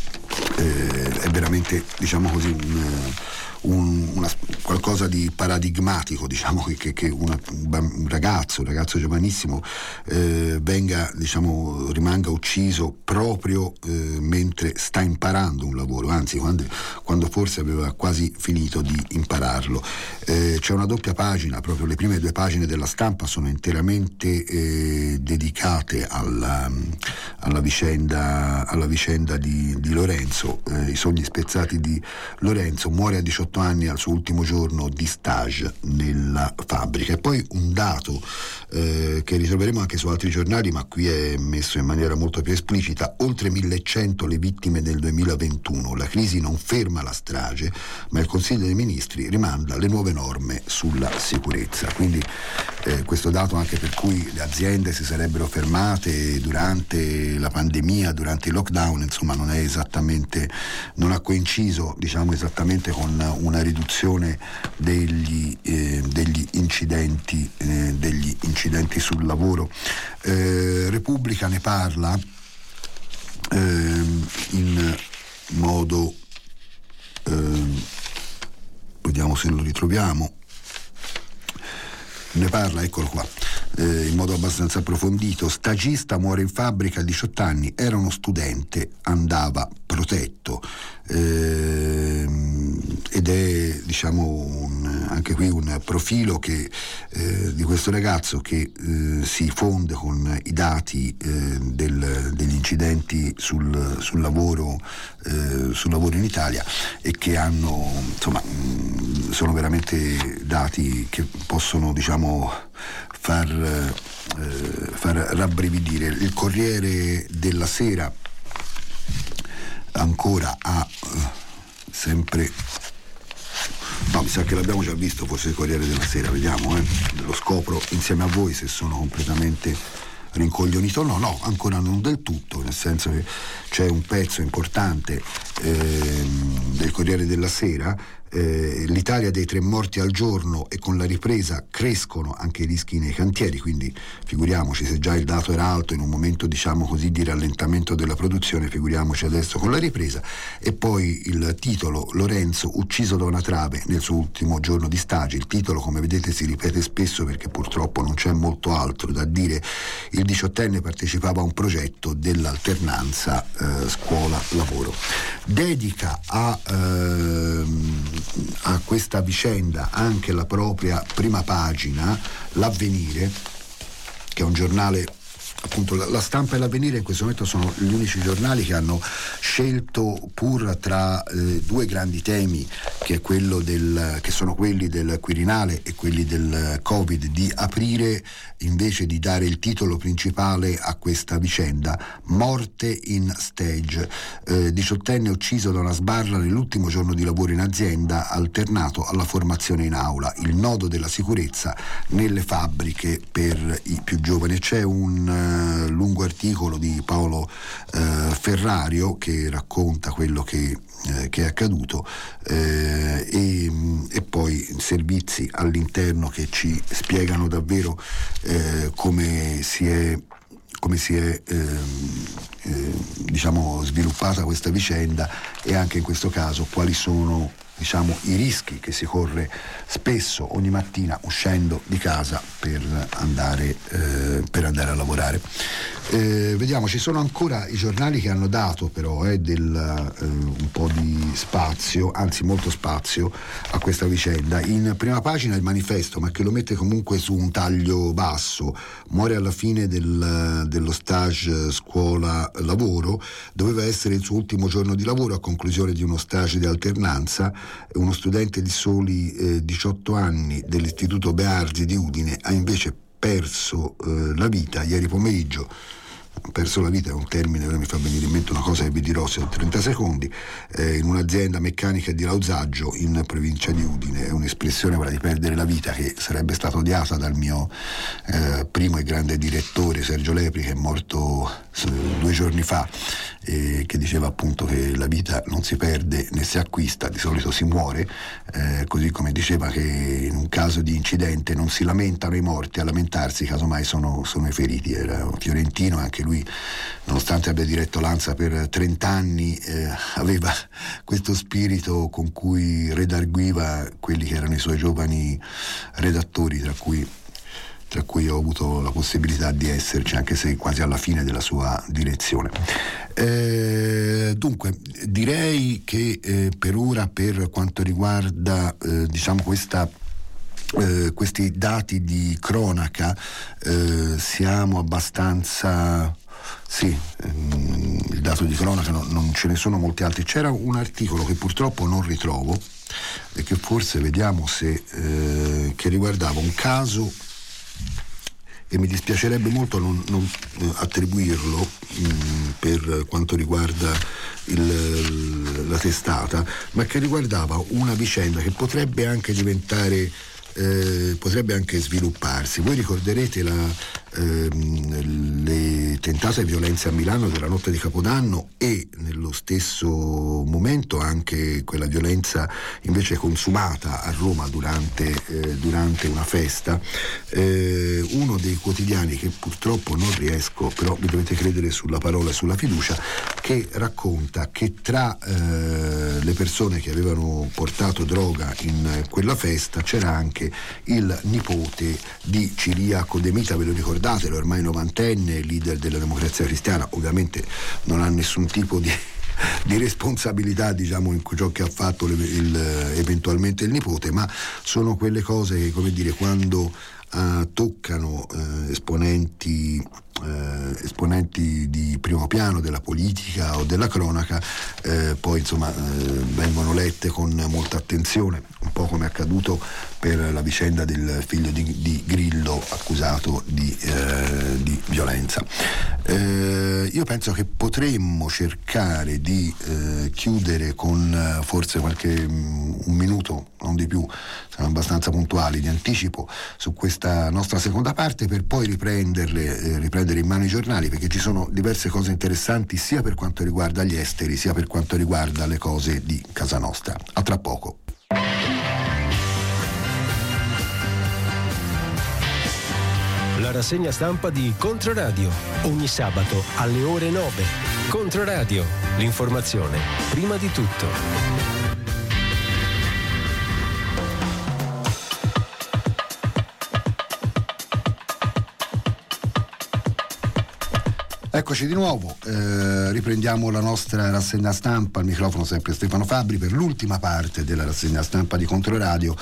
eh, è veramente, diciamo così, un, un, una, qualcosa di paradigmatico, diciamo, che, che una, un ragazzo, un ragazzo giovanissimo eh, venga, diciamo, rimanga ucciso proprio eh, mentre sta imparando un lavoro, anzi quando, quando forse aveva quasi finito di impararlo. Eh, c'è una doppia pagina, proprio le prime due pagine della Stampa sono interamente eh, dedicate alla, alla vicenda, alla vicenda di, di Lorenzo, eh, i sogni spezzati di Lorenzo. Muore a diciotto anni al suo ultimo giorno di stage nella fabbrica. E poi un dato eh, che ritroveremo anche su altri giornali, ma qui è messo in maniera molto più esplicita: oltre millecento le vittime del duemilaventuno. La crisi non ferma la strage, ma il Consiglio dei Ministri rimanda le nuove norme sulla sicurezza. Quindi eh, questo dato anche per cui le aziende si sarebbero fermate durante la pandemia, durante il lockdown, insomma non è esattamente, non ha coinciso, diciamo, esattamente con una riduzione degli, eh, degli incidenti eh, degli incidenti sul lavoro. eh, Repubblica ne parla eh, in modo eh, vediamo se lo ritroviamo, ne parla, eccolo qua, eh, in modo abbastanza approfondito. Stagista muore in fabbrica a diciotto anni, era uno studente, andava protetto. Eh, ed è, diciamo, un, anche qui un profilo che, eh, di questo ragazzo che eh, si fonde con i dati eh, del, degli incidenti sul, sul lavoro eh, sul lavoro in Italia, e che hanno, insomma, mh, sono veramente dati che possono, diciamo, far, eh, far rabbrividire. Il Corriere della Sera ancora ha eh, sempre, no, mi sa che l'abbiamo già visto forse il Corriere della Sera, vediamo, eh. Lo scopro insieme a voi se sono completamente rincoglionito o no. No, ancora non del tutto, nel senso che c'è un pezzo importante eh, del Corriere della Sera. Eh, l'Italia dei tre morti al giorno, e con la ripresa crescono anche i rischi nei cantieri, quindi figuriamoci, se già il dato era alto in un momento, diciamo così, di rallentamento della produzione, figuriamoci adesso con la ripresa. E poi il titolo: Lorenzo ucciso da una trave nel suo ultimo giorno di stage. Il titolo, come vedete, si ripete spesso perché purtroppo non c'è molto altro da dire. Il diciottenne partecipava a un progetto dell'alternanza eh, scuola-lavoro. Dedica a ehm, a questa vicenda anche la propria prima pagina, l'Avvenire, che è un giornale, appunto, la, la Stampa e l'Avvenire in questo momento sono gli unici giornali che hanno scelto, pur tra eh, due grandi temi, che è quello del, che sono quelli del Quirinale e quelli del Covid, di aprire, invece di dare il titolo principale a questa vicenda, Morte in stage. Eh, diciottenne ucciso da una sbarra nell'ultimo giorno di lavoro in azienda, alternato alla formazione in aula, il nodo della sicurezza nelle fabbriche per i più giovani. C'è un uh, lungo articolo di Paolo uh, Ferrario che racconta quello che, uh, che è accaduto, uh, e, e poi servizi all'interno che ci spiegano davvero Eh, come si è come si è eh, eh, diciamo sviluppata questa vicenda, e anche in questo caso quali sono, diciamo, i rischi che si corre spesso ogni mattina uscendo di casa per andare eh, per andare a lavorare. Eh, vediamo, ci sono ancora i giornali che hanno dato però eh, del, eh, un po' di spazio, anzi molto spazio, a questa vicenda. In prima pagina il Manifesto, ma che lo mette comunque su un taglio basso: muore alla fine del, dello stage scuola-lavoro, doveva essere il suo ultimo giorno di lavoro a conclusione di uno stage di alternanza. Uno studente di soli eh, diciotto anni dell'Istituto Bearzi di Udine ha invece perso eh, la vita ieri pomeriggio. Perso la vita è un termine che mi fa venire in mente una cosa che vi dirò se ho trenta secondi, eh, in un'azienda meccanica di Lausaggio in provincia di Udine. È un'espressione, quella di perdere la vita, che sarebbe stata odiata dal mio eh, primo e grande direttore Sergio Lepri, che è morto eh, due giorni fa, eh, che diceva appunto che la vita non si perde né si acquista, di solito si muore, eh, così come diceva che in un caso di incidente non si lamentano i morti, a lamentarsi casomai sono, sono i feriti. Era un fiorentino, anche lui lui, nonostante abbia diretto l'ANSA per trent'anni, eh, aveva questo spirito con cui redarguiva quelli che erano i suoi giovani redattori, tra cui tra cui ho avuto la possibilità di esserci, anche se quasi alla fine della sua direzione. Eh, dunque, direi che eh, per ora, per quanto riguarda eh, diciamo questa eh, questi dati di cronaca, eh, siamo abbastanza... Sì, ehm, il dato di cronaca no, non ce ne sono molti altri. C'era un articolo che purtroppo non ritrovo e che forse vediamo se eh, che riguardava un caso, e mi dispiacerebbe molto non, non attribuirlo mh, per quanto riguarda il, la testata, ma che riguardava una vicenda che potrebbe anche diventare eh, potrebbe anche svilupparsi. Voi ricorderete la, ehm, le tentate violenze a Milano della notte di Capodanno e nello stesso momento anche quella violenza invece consumata a Roma durante, eh, durante una festa. Eh, uno dei quotidiani che purtroppo non riesco, però mi dovete credere sulla parola e sulla fiducia, che racconta che tra eh, le persone che avevano portato droga in quella festa c'era anche il nipote di Ciriaco De Mita. Ve lo ricordate? Ormai novantenne, leader della Democrazia Cristiana. Ovviamente non ha nessun tipo di di responsabilità, diciamo, in ciò che ha fatto le, il, eventualmente il nipote, ma sono quelle cose che, come dire, quando uh, toccano uh, esponenti Uh, esponenti di primo piano della politica o della cronaca, uh, poi insomma uh, vengono lette con molta attenzione, un po' come è accaduto per la vicenda del figlio di, di Grillo accusato di, uh, di violenza. Uh, io penso che potremmo cercare di uh, chiudere con uh, forse qualche um, un minuto, non di più, siamo abbastanza puntuali, di anticipo su questa nostra seconda parte, per poi riprenderle eh, riprendere in mano i giornali, perché ci sono diverse cose interessanti sia per quanto riguarda gli esteri sia per quanto riguarda le cose di casa nostra. A tra poco. La rassegna stampa di Controradio, ogni sabato alle ore nove. Controradio, l'informazione prima di tutto. Eccoci di nuovo, eh, riprendiamo la nostra rassegna stampa, al microfono sempre Stefano Fabbri per l'ultima parte della rassegna stampa di Controradio,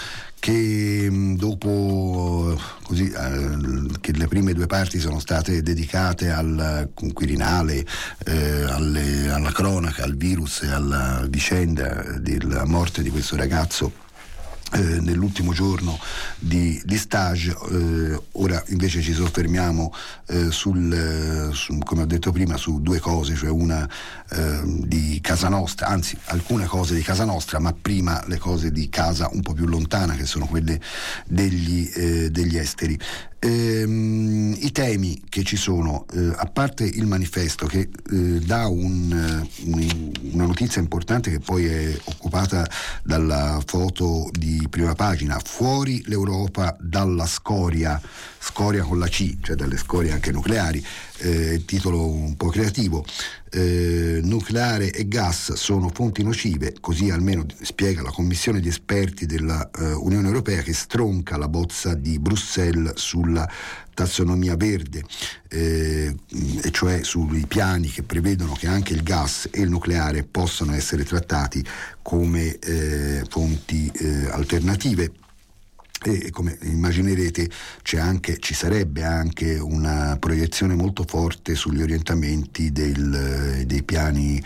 che dopo così eh, che le prime due parti sono state dedicate al Quirinale, eh, alle, alla cronaca, al virus e alla vicenda della morte di questo ragazzo Eh, nell'ultimo giorno di, di stage, eh, ora invece ci soffermiamo eh, sul, eh, su, come ho detto prima, su due cose, cioè una eh, di casa nostra, anzi alcune cose di casa nostra, ma prima le cose di casa un po' più lontana, che sono quelle degli, eh, degli esteri. Ehm, i temi che ci sono, eh, a parte il manifesto che eh, dà un, un, una notizia importante che poi è occupata dalla foto di prima pagina: fuori l'Europa dalla scoria, scoria con la C, cioè dalle scorie anche nucleari, eh, titolo un po' creativo. Eh, nucleare e gas sono fonti nocive, così almeno spiega la commissione di esperti della eh, Unione Europea, che stronca la bozza di Bruxelles sulla tassonomia verde, eh, e cioè sui piani che prevedono che anche il gas e il nucleare possano essere trattati come eh, fonti eh, alternative. E come immaginerete c'è anche, ci sarebbe anche una proiezione molto forte sugli orientamenti del, dei piani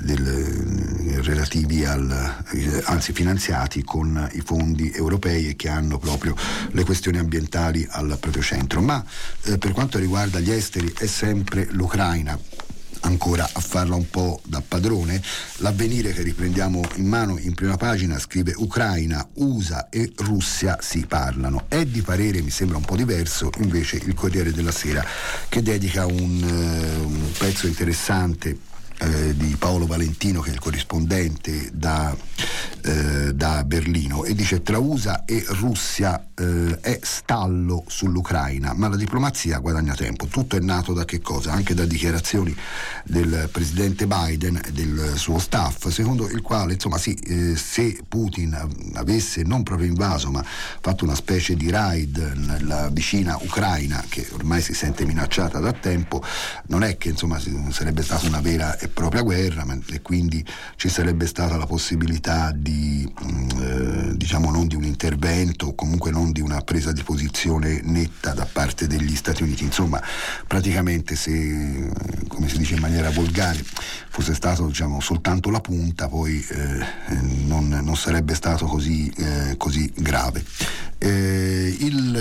del, relativi al, anzi finanziati con i fondi europei e che hanno proprio le questioni ambientali al proprio centro. Ma eh, per quanto riguarda gli esteri è sempre l'Ucraina ancora a farla un po' da padrone. L'Avvenire, che riprendiamo in mano in prima pagina, scrive: Ucraina, U S A e Russia si parlano. È di parere, mi sembra un po' diverso, invece il Corriere della Sera, che dedica un, uh, un pezzo interessante eh, di Paolo Valentino, che è il corrispondente da, eh, da Berlino, e dice: tra U S A e Russia eh, è stallo sull'Ucraina, ma la diplomazia guadagna tempo. Tutto è nato da che cosa? Anche da dichiarazioni del presidente Biden e del suo staff, secondo il quale, insomma, sì, eh, se Putin avesse non proprio invaso ma fatto una specie di raid nella vicina Ucraina, che ormai si sente minacciata da tempo, non è che, insomma, sarebbe stata una vera e propria guerra, ma, e quindi ci sarebbe stata la possibilità di eh, diciamo non di un intervento, o comunque non di una presa di posizione netta da parte degli Stati Uniti. Insomma, praticamente, se, come si dice in maniera volgare, fosse stato, diciamo, soltanto la punta, poi eh, non, non sarebbe stato così, eh, così grave. Eh, il,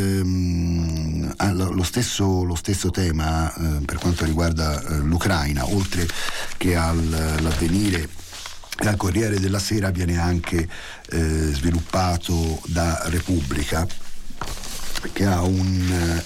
eh, lo, stesso, lo stesso tema eh, per quanto riguarda eh, l'Ucraina, oltre che all'Avvenire e al Corriere della Sera, viene anche eh, sviluppato da Repubblica, che ha un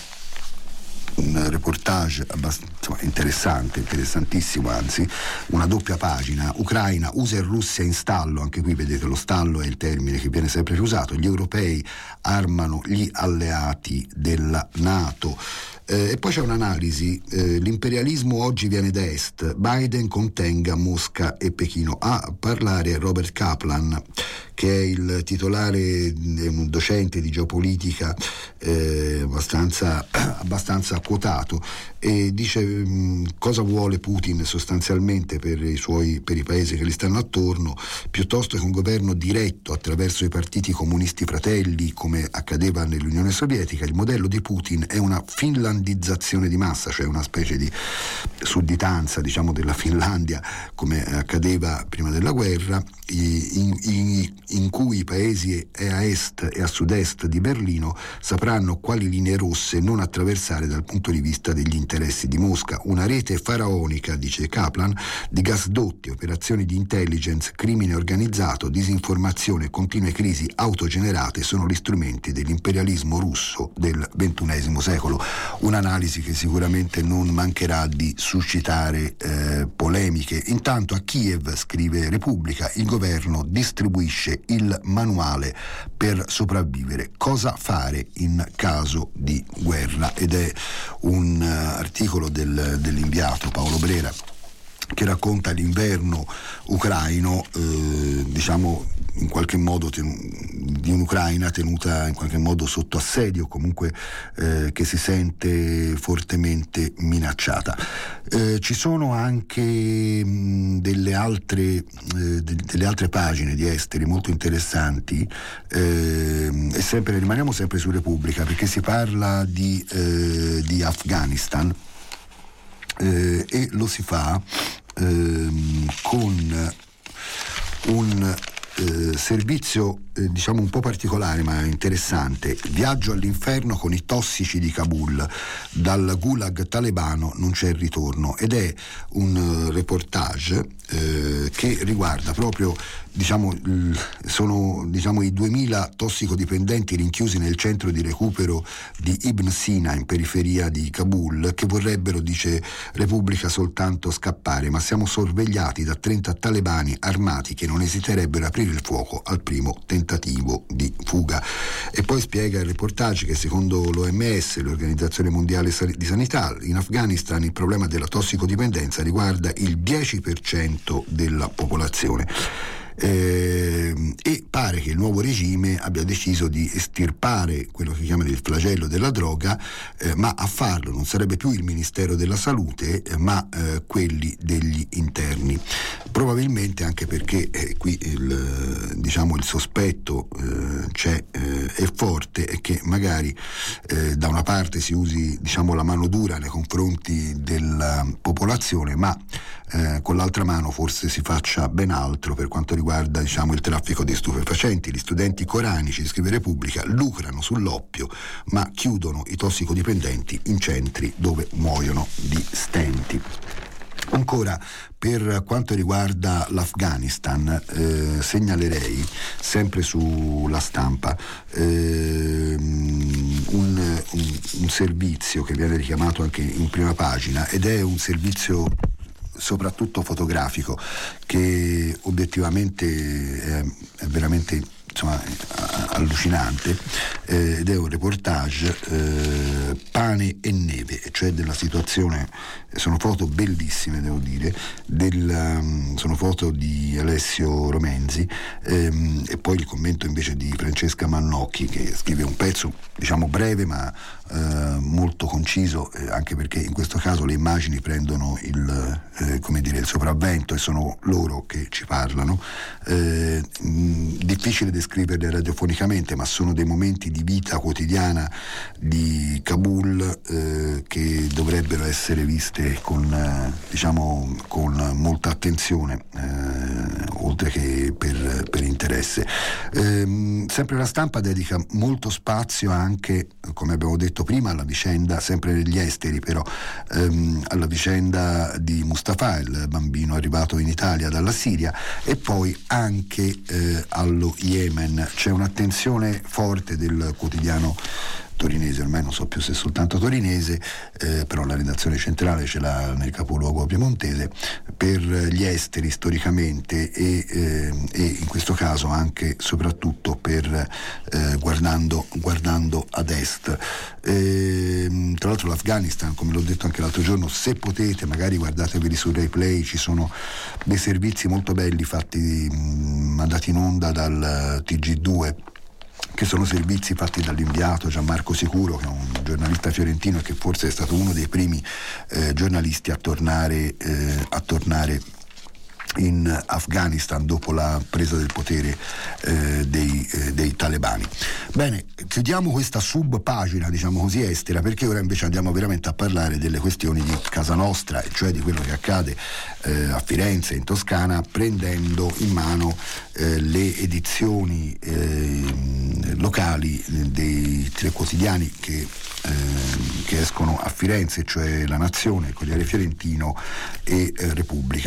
un reportage abbastanza interessante, interessantissimo anzi, una doppia pagina: Ucraina, U S A e Russia in stallo. Anche qui vedete, lo stallo è il termine che viene sempre più usato. Gli europei armano gli alleati della NATO. Eh, e poi c'è un'analisi, eh, l'imperialismo oggi viene da est, Biden contenga Mosca e Pechino. A parlare Robert Kaplan, che è il titolare, è un docente di geopolitica eh, abbastanza, abbastanza quotato, e dice mh, cosa vuole Putin sostanzialmente per i suoi, per i paesi che gli stanno attorno, piuttosto che un governo diretto attraverso i partiti comunisti fratelli come accadeva nell'Unione Sovietica. Il modello di Putin è una finlandizzazione di massa, cioè una specie di sudditanza, diciamo, della Finlandia come accadeva prima della guerra, in, in, in cui i paesi a est e a sud-est di Berlino sapranno quali linee rosse non attraversare dal punto di vista degli interessi di Mosca. Una rete faraonica, dice Kaplan, di gasdotti, operazioni di intelligence, crimine organizzato, disinformazione e continue crisi autogenerate sono gli strumenti dell'imperialismo russo del ventunesimo secolo. Un'analisi che sicuramente non mancherà di suscitare eh, polemiche. Intanto a Kiev, scrive Repubblica, il governo distribuisce il manuale per sopravvivere, cosa fare in caso di guerra, ed è un uh, articolo del, dell'inviato Paolo Brera che racconta l'inverno ucraino, eh, diciamo in qualche modo ten- di un'Ucraina tenuta in qualche modo sotto assedio, comunque eh, che si sente fortemente minacciata. Eh, ci sono anche mh, delle altre eh, de- delle altre pagine di esteri molto interessanti, eh, e sempre rimaniamo sempre su Repubblica, perché si parla di, eh, di Afghanistan. Eh, e lo si fa ehm, con un eh, servizio eh, diciamo un po' particolare ma interessante: viaggio all'inferno con i tossici di Kabul, dal gulag talebano non c'è il ritorno, ed è un uh, reportage eh, che riguarda proprio, diciamo, l- sono diciamo i duemila tossicodipendenti rinchiusi nel centro di recupero di Ibn Sina in periferia di Kabul, che vorrebbero, dice Repubblica, soltanto scappare, ma siamo sorvegliati da trenta talebani armati che non esiterebbero a aprire il fuoco al primo tentativo di fuga. E poi spiega il reportage che secondo l'O M S, l'Organizzazione Mondiale di Sanità, in Afghanistan il problema della tossicodipendenza riguarda il dieci per cento della popolazione. Eh, e pare che il nuovo regime abbia deciso di estirpare quello che chiamano il flagello della droga, eh, ma a farlo non sarebbe più il Ministero della Salute, eh, ma eh, quelli degli interni. Probabilmente anche perché eh, qui il, diciamo, il sospetto eh, c'è, eh, è forte, e che magari eh, da una parte si usi, diciamo, la mano dura nei confronti della popolazione, ma eh, con l'altra mano forse si faccia ben altro per quanto riguarda, diciamo, il traffico di stupefacenti. Gli studenti coranici, scrive Repubblica, lucrano sull'oppio ma chiudono i tossicodipendenti in centri dove muoiono di stenti. Ancora, per quanto riguarda l'Afghanistan, eh, segnalerei sempre sulla Stampa eh, un, un, un servizio che viene richiamato anche in prima pagina, ed è un servizio soprattutto fotografico, che obiettivamente è, è veramente, insomma, allucinante, eh, ed è un reportage eh, pane e neve, cioè della situazione. Sono foto bellissime, devo dire, del, um, sono foto di Alessio Romenzi, ehm, e poi il commento invece di Francesca Mannocchi, che scrive un pezzo, diciamo, breve ma eh, molto conciso, eh, anche perché in questo caso le immagini prendono il, eh, come dire, il sopravvento e sono loro che ci parlano. Eh, mh, difficile descriverle radiofonicamente, ma sono dei momenti di vita quotidiana di Kabul eh, che dovrebbero essere viste con, eh, diciamo, con molta attenzione, eh, oltre che per, per interesse. Eh, sempre la Stampa dedica molto spazio anche, come abbiamo detto prima, alla vicenda, sempre negli esteri però, ehm, alla vicenda di Mustafa, il bambino arrivato in Italia dalla Siria, e poi anche eh, allo Yemen. C'è un'attenzione forte del quotidiano torinese, ormai non so più se è soltanto torinese, eh, però la redazione centrale ce l'ha nel capoluogo piemontese, per gli esteri storicamente e, eh, e in questo caso anche soprattutto per eh, guardando, guardando ad est. Eh, tra l'altro l'Afghanistan, come l'ho detto anche l'altro giorno, se potete magari guardateveli su RaiPlay, ci sono dei servizi molto belli fatti, mh, mandati in onda dal T G due, che sono servizi fatti dall'inviato Gianmarco Sicuro, che è un giornalista fiorentino e che forse è stato uno dei primi eh, giornalisti a tornare, eh, a tornare in Afghanistan dopo la presa del potere eh, dei, eh, dei talebani. Bene, chiudiamo questa subpagina, diciamo così, estera, perché ora invece andiamo veramente a parlare delle questioni di casa nostra, e cioè di quello che accade eh, a Firenze, in Toscana, prendendo in mano eh, le edizioni eh, locali dei tre quotidiani che Eh, che escono a Firenze, cioè La Nazione, il Corriere Fiorentino e eh, Repubblica.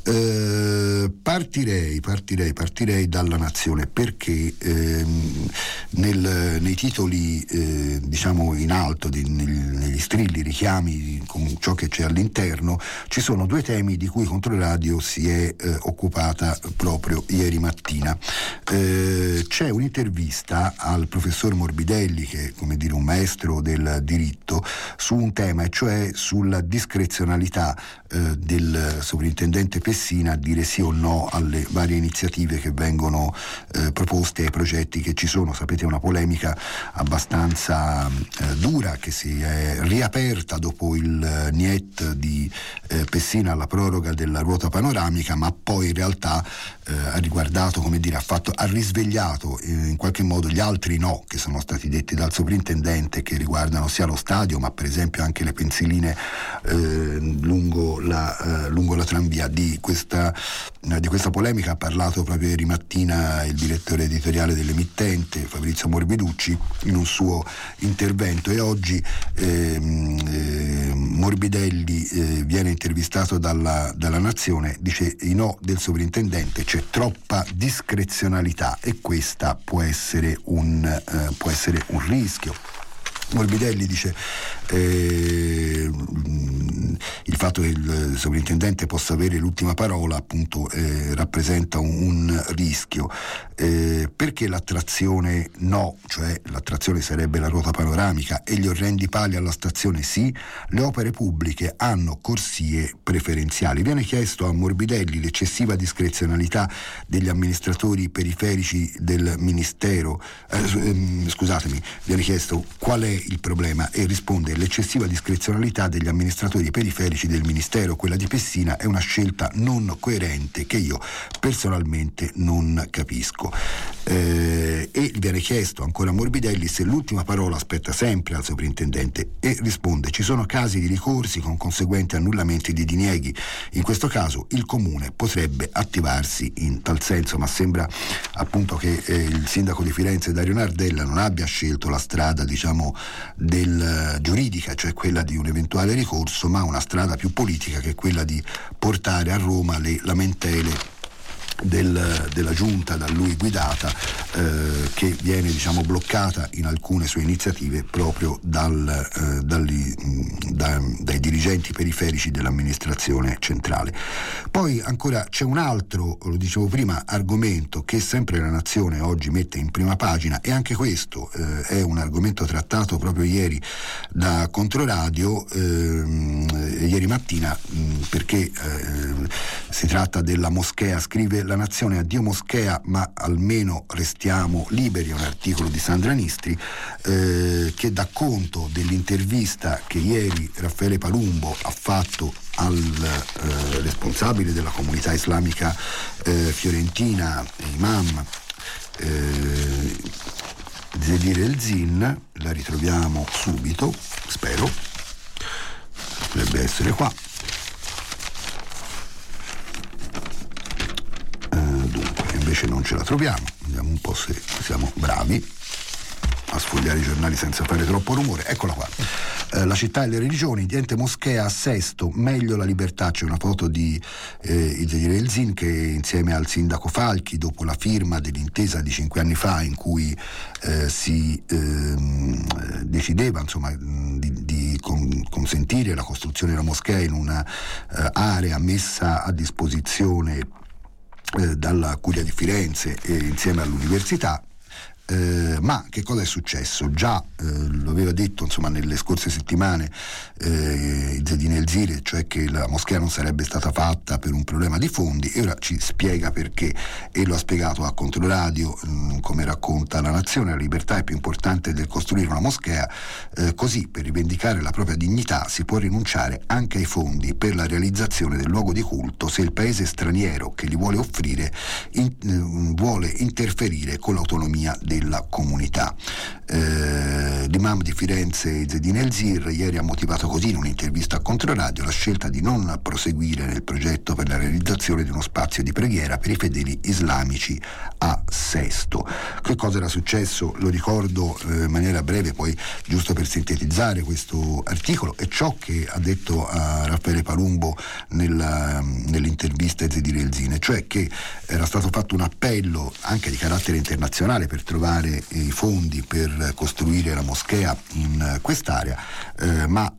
Eh, partirei, partirei, partirei dalla Nazione, perché ehm, nel, nei titoli eh, diciamo in alto, di, nel, negli strilli richiami con ciò che c'è all'interno, ci sono due temi di cui Controradio si è eh, occupata proprio ieri mattina. Eh, c'è un'intervista al professor Morbidelli, che è, come dire, un maestro del diritto, su un tema, e cioè sulla discrezionalità eh, del sovrintendente Pessina a dire sì o no alle varie iniziative che vengono eh, proposte, ai progetti che ci sono. Sapete, è una polemica abbastanza eh, dura, che si è riaperta dopo il eh, niet di eh, Pessina alla proroga della ruota panoramica, ma poi in realtà eh, ha riguardato, come dire, ha fatto, ha risvegliato eh, in qualche modo gli altri no che sono stati detti dal sovrintendente, che riguardano sia lo stadio, ma per esempio anche le pensiline eh, lungo, la, eh, lungo la tranvia. Di questa, eh, di questa polemica ha parlato proprio ieri mattina il direttore editoriale dell'emittente, Fabrizio Morbiducci, in un suo intervento, e oggi eh, eh, Morbidelli eh, viene intervistato dalla, dalla Nazione. Dice: i no del sovrintendente, c'è troppa discrezionalità e questa può essere un, eh, può essere un rischio. Morbidelli dice eh, il fatto che il sovrintendente possa avere l'ultima parola, appunto, eh, rappresenta un, un rischio, eh, perché l'attrazione no, cioè l'attrazione sarebbe la ruota panoramica, e gli orrendi pali alla stazione sì, le opere pubbliche hanno corsie preferenziali. Viene chiesto a Morbidelli l'eccessiva discrezionalità degli amministratori periferici del ministero, eh, scusatemi, viene chiesto qual è il problema, e risponde: l'eccessiva discrezionalità degli amministratori periferici del ministero, quella di Pessina, è una scelta non coerente che io personalmente non capisco. Eh, e viene chiesto ancora a Morbidelli se l'ultima parola spetta sempre al sovrintendente, e risponde: ci sono casi di ricorsi con conseguenti annullamenti di dinieghi, in questo caso il comune potrebbe attivarsi in tal senso. Ma sembra appunto che eh, il sindaco di Firenze, Dario Nardella, non abbia scelto la strada, diciamo, del uh, giuridica, cioè quella di un eventuale ricorso, ma una strada più politica, che è quella di portare a Roma le lamentele Del, della giunta da lui guidata, eh, che viene diciamo bloccata in alcune sue iniziative proprio dal, eh, dalli, da, dai dirigenti periferici dell'amministrazione centrale. Poi ancora c'è un altro, lo dicevo prima, argomento che sempre la Nazione oggi mette in prima pagina, e anche questo eh, è un argomento trattato proprio ieri da Controradio, eh, ieri mattina, mh, perché eh, si tratta della moschea. Scrive La Nazione: addio moschea, ma almeno restiamo liberi. È un articolo di Sandra Nistri eh, che dà conto dell'intervista che ieri Raffaele Palumbo ha fatto al eh, responsabile della comunità islamica eh, fiorentina, imam eh, Zedir El-Zin. La ritroviamo subito, spero, dovrebbe essere qua. Dunque, invece non ce la troviamo. Vediamo un po' se siamo bravi a sfogliare i giornali senza fare troppo rumore. Eccola qua. Eh, la città e le religioni, niente moschea a Sesto, meglio la libertà. C'è una foto di eh, Zedir El-Zin che insieme al sindaco Falchi, dopo la firma dell'intesa di cinque anni fa in cui eh, si eh, decideva insomma di, di con, consentire la costruzione della moschea in una eh, area messa a disposizione Eh, dalla Curia di Firenze e insieme all'università. Eh, ma che cosa è successo? Già eh, lo aveva detto insomma nelle scorse settimane eh, Zedir El-Zin, cioè che la moschea non sarebbe stata fatta per un problema di fondi, e ora ci spiega perché, e lo ha spiegato a Controradio, mh, come racconta La Nazione: la libertà è più importante del costruire una moschea, eh, così per rivendicare la propria dignità si può rinunciare anche ai fondi per la realizzazione del luogo di culto se il paese straniero che li vuole offrire in, eh, vuole interferire con l'autonomia dei della comunità. Eh, l'imam di Firenze Zedir El-Zin ieri ha motivato così in un'intervista a Controradio la scelta di non proseguire nel progetto per la realizzazione di uno spazio di preghiera per i fedeli islamici a Sesto. Che cosa era successo? Lo ricordo eh, in maniera breve, poi giusto per sintetizzare questo articolo, è ciò che ha detto a Raffaele Palumbo nella, nell'intervista a Zedir El-Zin, cioè che era stato fatto un appello anche di carattere internazionale per trovare i fondi per costruire la moschea in quest'area, eh, ma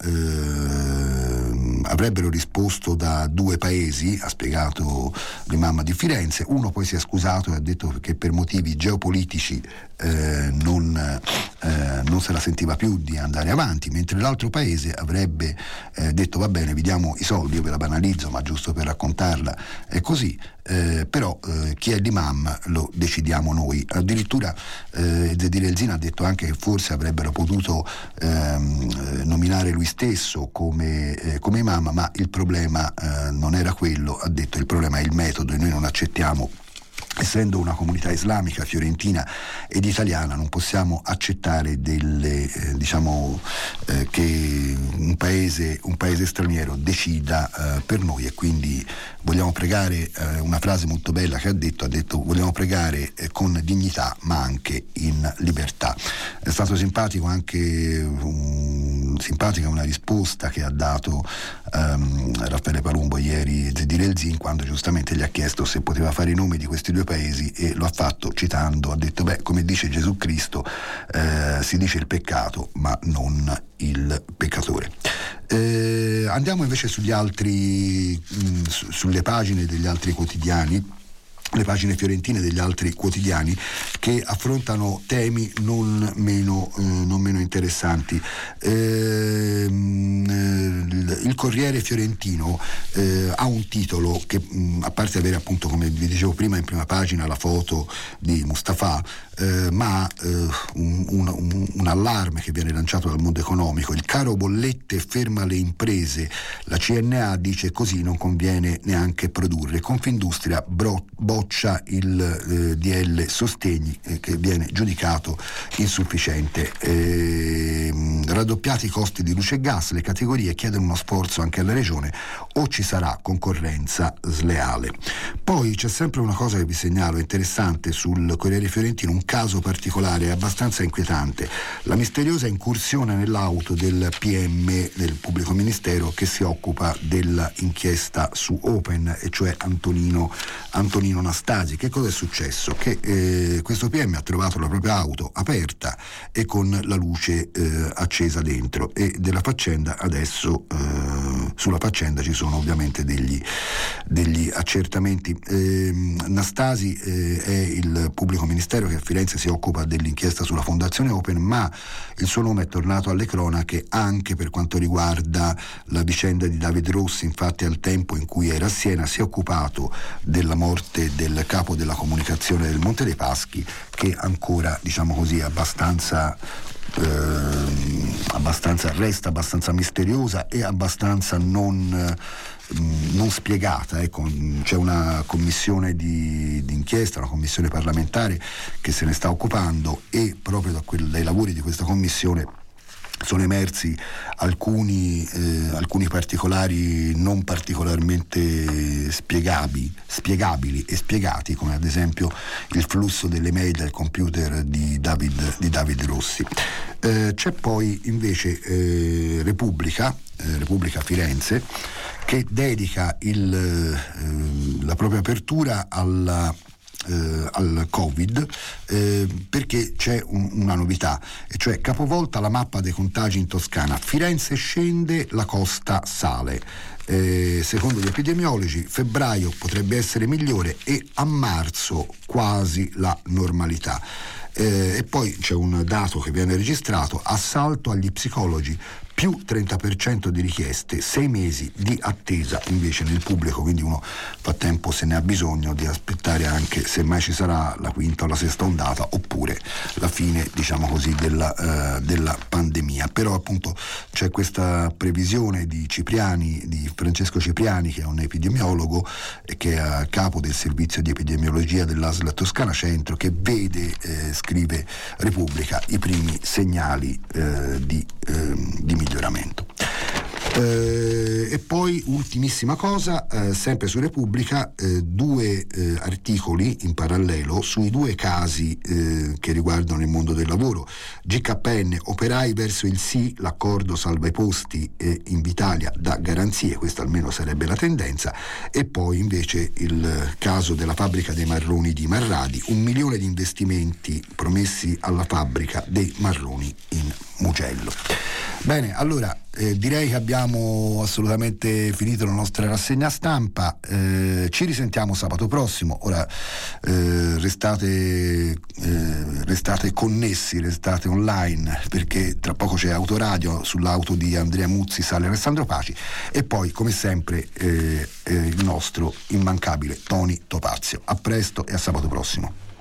eh, avrebbero risposto da due paesi, ha spiegato l'imam di Firenze. Uno poi si è scusato e ha detto che per motivi geopolitici eh, non, eh, non se la sentiva più di andare avanti, mentre l'altro paese avrebbe eh, detto va bene, vi diamo i soldi. Io ve la banalizzo, ma giusto per raccontarla è così. Eh, però eh, chi è l'imam lo decidiamo noi. Addirittura eh, Zedir El-Zin ha detto anche che forse avrebbero potuto ehm, nominare lui stesso come, eh, come imam, ma il problema eh, non era quello. Ha detto il problema è il metodo e noi non accettiamo, essendo una comunità islamica fiorentina ed italiana, non possiamo accettare delle eh, diciamo eh, che un paese, un paese straniero decida eh, per noi, e quindi vogliamo pregare, eh, una frase molto bella che ha detto, ha detto vogliamo pregare eh, con dignità ma anche in libertà. È stato simpatico anche un, simpatica una risposta che ha dato um, Raffaele Palumbo ieri Zedir El-Zin, quando giustamente gli ha chiesto se poteva fare i nomi di questi due paesi, e lo ha fatto citando, ha detto beh, come dice Gesù Cristo, eh, si dice il peccato ma non il peccatore. Eh, andiamo invece sugli altri mh, su, sulle pagine degli altri quotidiani, le pagine fiorentine degli altri quotidiani, che affrontano temi non meno, eh, non meno interessanti. Eh, il Corriere Fiorentino eh, ha un titolo che, mh, a parte avere appunto, come vi dicevo prima, in prima pagina la foto di Mustafa, eh, ma eh, un, un, un allarme che viene lanciato dal mondo economico: il caro bollette ferma le imprese, la C N A dice così non conviene neanche produrre, Confindustria bro, boccia il eh, D L sostegni eh, che viene giudicato insufficiente, eh, raddoppiati i costi di luce e gas, le categorie chiedono uno sforzo anche alla regione o ci sarà concorrenza sleale. Poi c'è sempre una cosa che vi segnalo interessante sul Corriere Fiorentino, un caso particolare abbastanza inquietante: la misteriosa incursione nell'auto del P M del pubblico ministero che si occupa dell'inchiesta su Open, e cioè Antonino, Antonino Nastasi. Che cosa è successo? Che eh, questo P M ha trovato la propria auto aperta e con la luce eh, accesa dentro, e della faccenda adesso eh, sulla faccenda ci sono ovviamente degli, degli accertamenti. eh, Nastasi eh, è il pubblico ministero che a Firenze si occupa dell'inchiesta sulla Fondazione Open, ma il suo nome è tornato alle cronache anche per quanto riguarda la vicenda di David Rossi. Infatti al tempo in cui era a Siena si è occupato della morte del capo della comunicazione del Monte dei Paschi, che ancora, diciamo così, abbastanza eh, abbastanza resta abbastanza misteriosa e abbastanza non eh, non spiegata. Ecco, c'è una commissione di, di inchiesta, una commissione parlamentare che se ne sta occupando, e proprio da quel, dai lavori di questa commissione sono emersi alcuni, eh, alcuni particolari non particolarmente spiegabili, spiegabili e spiegati, come ad esempio il flusso delle mail del computer di David, di David Rossi. Eh, c'è poi invece eh, Repubblica, eh, Repubblica Firenze, che dedica il, eh, la propria apertura alla Eh, al Covid, eh, perché c'è un, una novità, e cioè capovolta la mappa dei contagi in Toscana. Firenze scende, la costa sale. Eh, secondo gli epidemiologi febbraio potrebbe essere migliore e a marzo quasi la normalità. Eh, e poi c'è un dato che viene registrato: assalto agli psicologi, più trenta per cento di richieste, sei mesi di attesa invece nel pubblico, quindi uno fa tempo, se ne ha bisogno, di aspettare anche se mai ci sarà la quinta o la sesta ondata, oppure la fine, diciamo così, della, uh, della pandemia. Però appunto c'è questa previsione di Cipriani, di Francesco Cipriani, che è un epidemiologo e che è a capo del servizio di epidemiologia dell'A S L Toscana Centro, che vede, eh, scrive Repubblica, i primi segnali eh, di, eh, di miglioramento. Eh, e poi ultimissima cosa, eh, sempre su Repubblica, eh, due eh, articoli in parallelo sui due casi eh, che riguardano il mondo del lavoro. G K N, operai verso il sì, l'accordo salva i posti, e Invitalia dà garanzie, questa almeno sarebbe la tendenza. E poi invece il caso della fabbrica dei marroni di Marradi, un milione di investimenti promessi alla fabbrica dei marroni in Mugello. Bene, allora eh, direi che abbiamo assolutamente finito la nostra rassegna stampa. Eh, ci risentiamo sabato prossimo. Ora eh, restate, eh, restate connessi, restate online, perché tra poco c'è Autoradio sull'auto di Andrea Muzzi, sale Alessandro Paci, e poi come sempre eh, eh, il nostro immancabile Tony Topazio. A presto e a sabato prossimo.